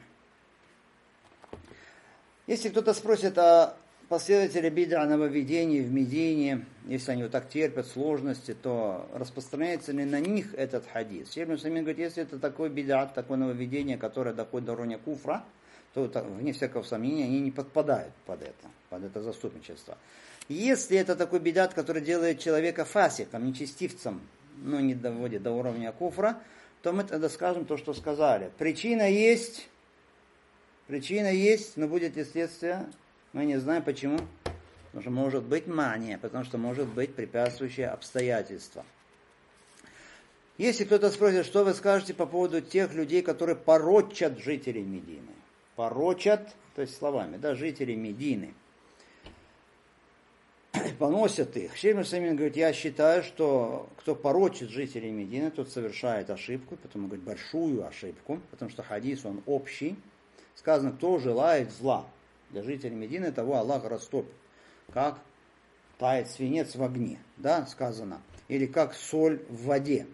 Если кто-то спросит о последователях бид'а нововведений в Медине, если они вот так терпят сложности, то распространяется ли на них этот хадис? Шейх ибн Усаймин говорит, если это такой бид'ат, такое нововведение, которое доходит до уровня куфра, то вне всякого сомнения они не подпадают под это заступничество. Если это такой бид'ат, который делает человека фасиком, нечестивцем, но не доводит до уровня куфра, то мы тогда скажем то, что сказали. Причина есть, но будет ли следствие? Мы не знаем почему. Потому что может быть мания, потому что может быть препятствующее обстоятельство. Если кто-то спросит, что вы скажете по поводу тех людей, которые порочат жителей Медины. Порочат, то есть словами, да, жителей Медины. Поносят их. Шейх ибн Усаймин говорит, я считаю, что кто порочит жителей Медины, тот совершает ошибку, потом говорит большую ошибку, потому что хадис он общий. Сказано, кто желает зла для жителей Медины, того Аллах растопит. Как тает свинец в огне, да, сказано. Или как соль в воде.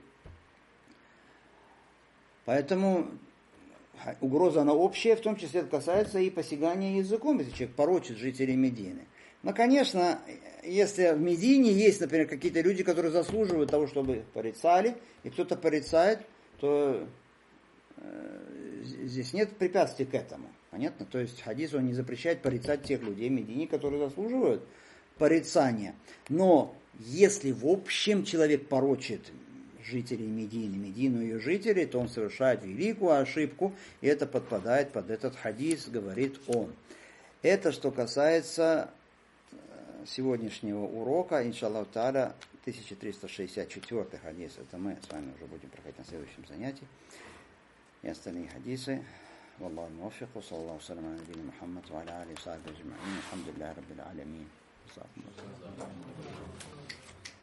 Поэтому угроза она общая, в том числе это касается и посягания языком, если человек порочит жителей Медины. Но, конечно, если в Медине есть, например, какие-то люди, которые заслуживают того, чтобы порицали, и кто-то порицает, то здесь нет препятствий к этому. Понятно? То есть хадис он не запрещает порицать тех людей в Медине, которые заслуживают порицания. Но если в общем человек порочит жителей Медины, Медину и ее жителей, то он совершает великую ошибку, и это подпадает под этот хадис, говорит он. Это что касается сегодняшнего урока, иншаллаху тааля, 1364 хадис. Это мы с вами уже будем проходить на следующем занятии. И остальные хадисы. والله الموفق وصلى الله وسلم على نبينا محمد وعلى اله وصحبه اجمعين الحمد لله رب العالمين.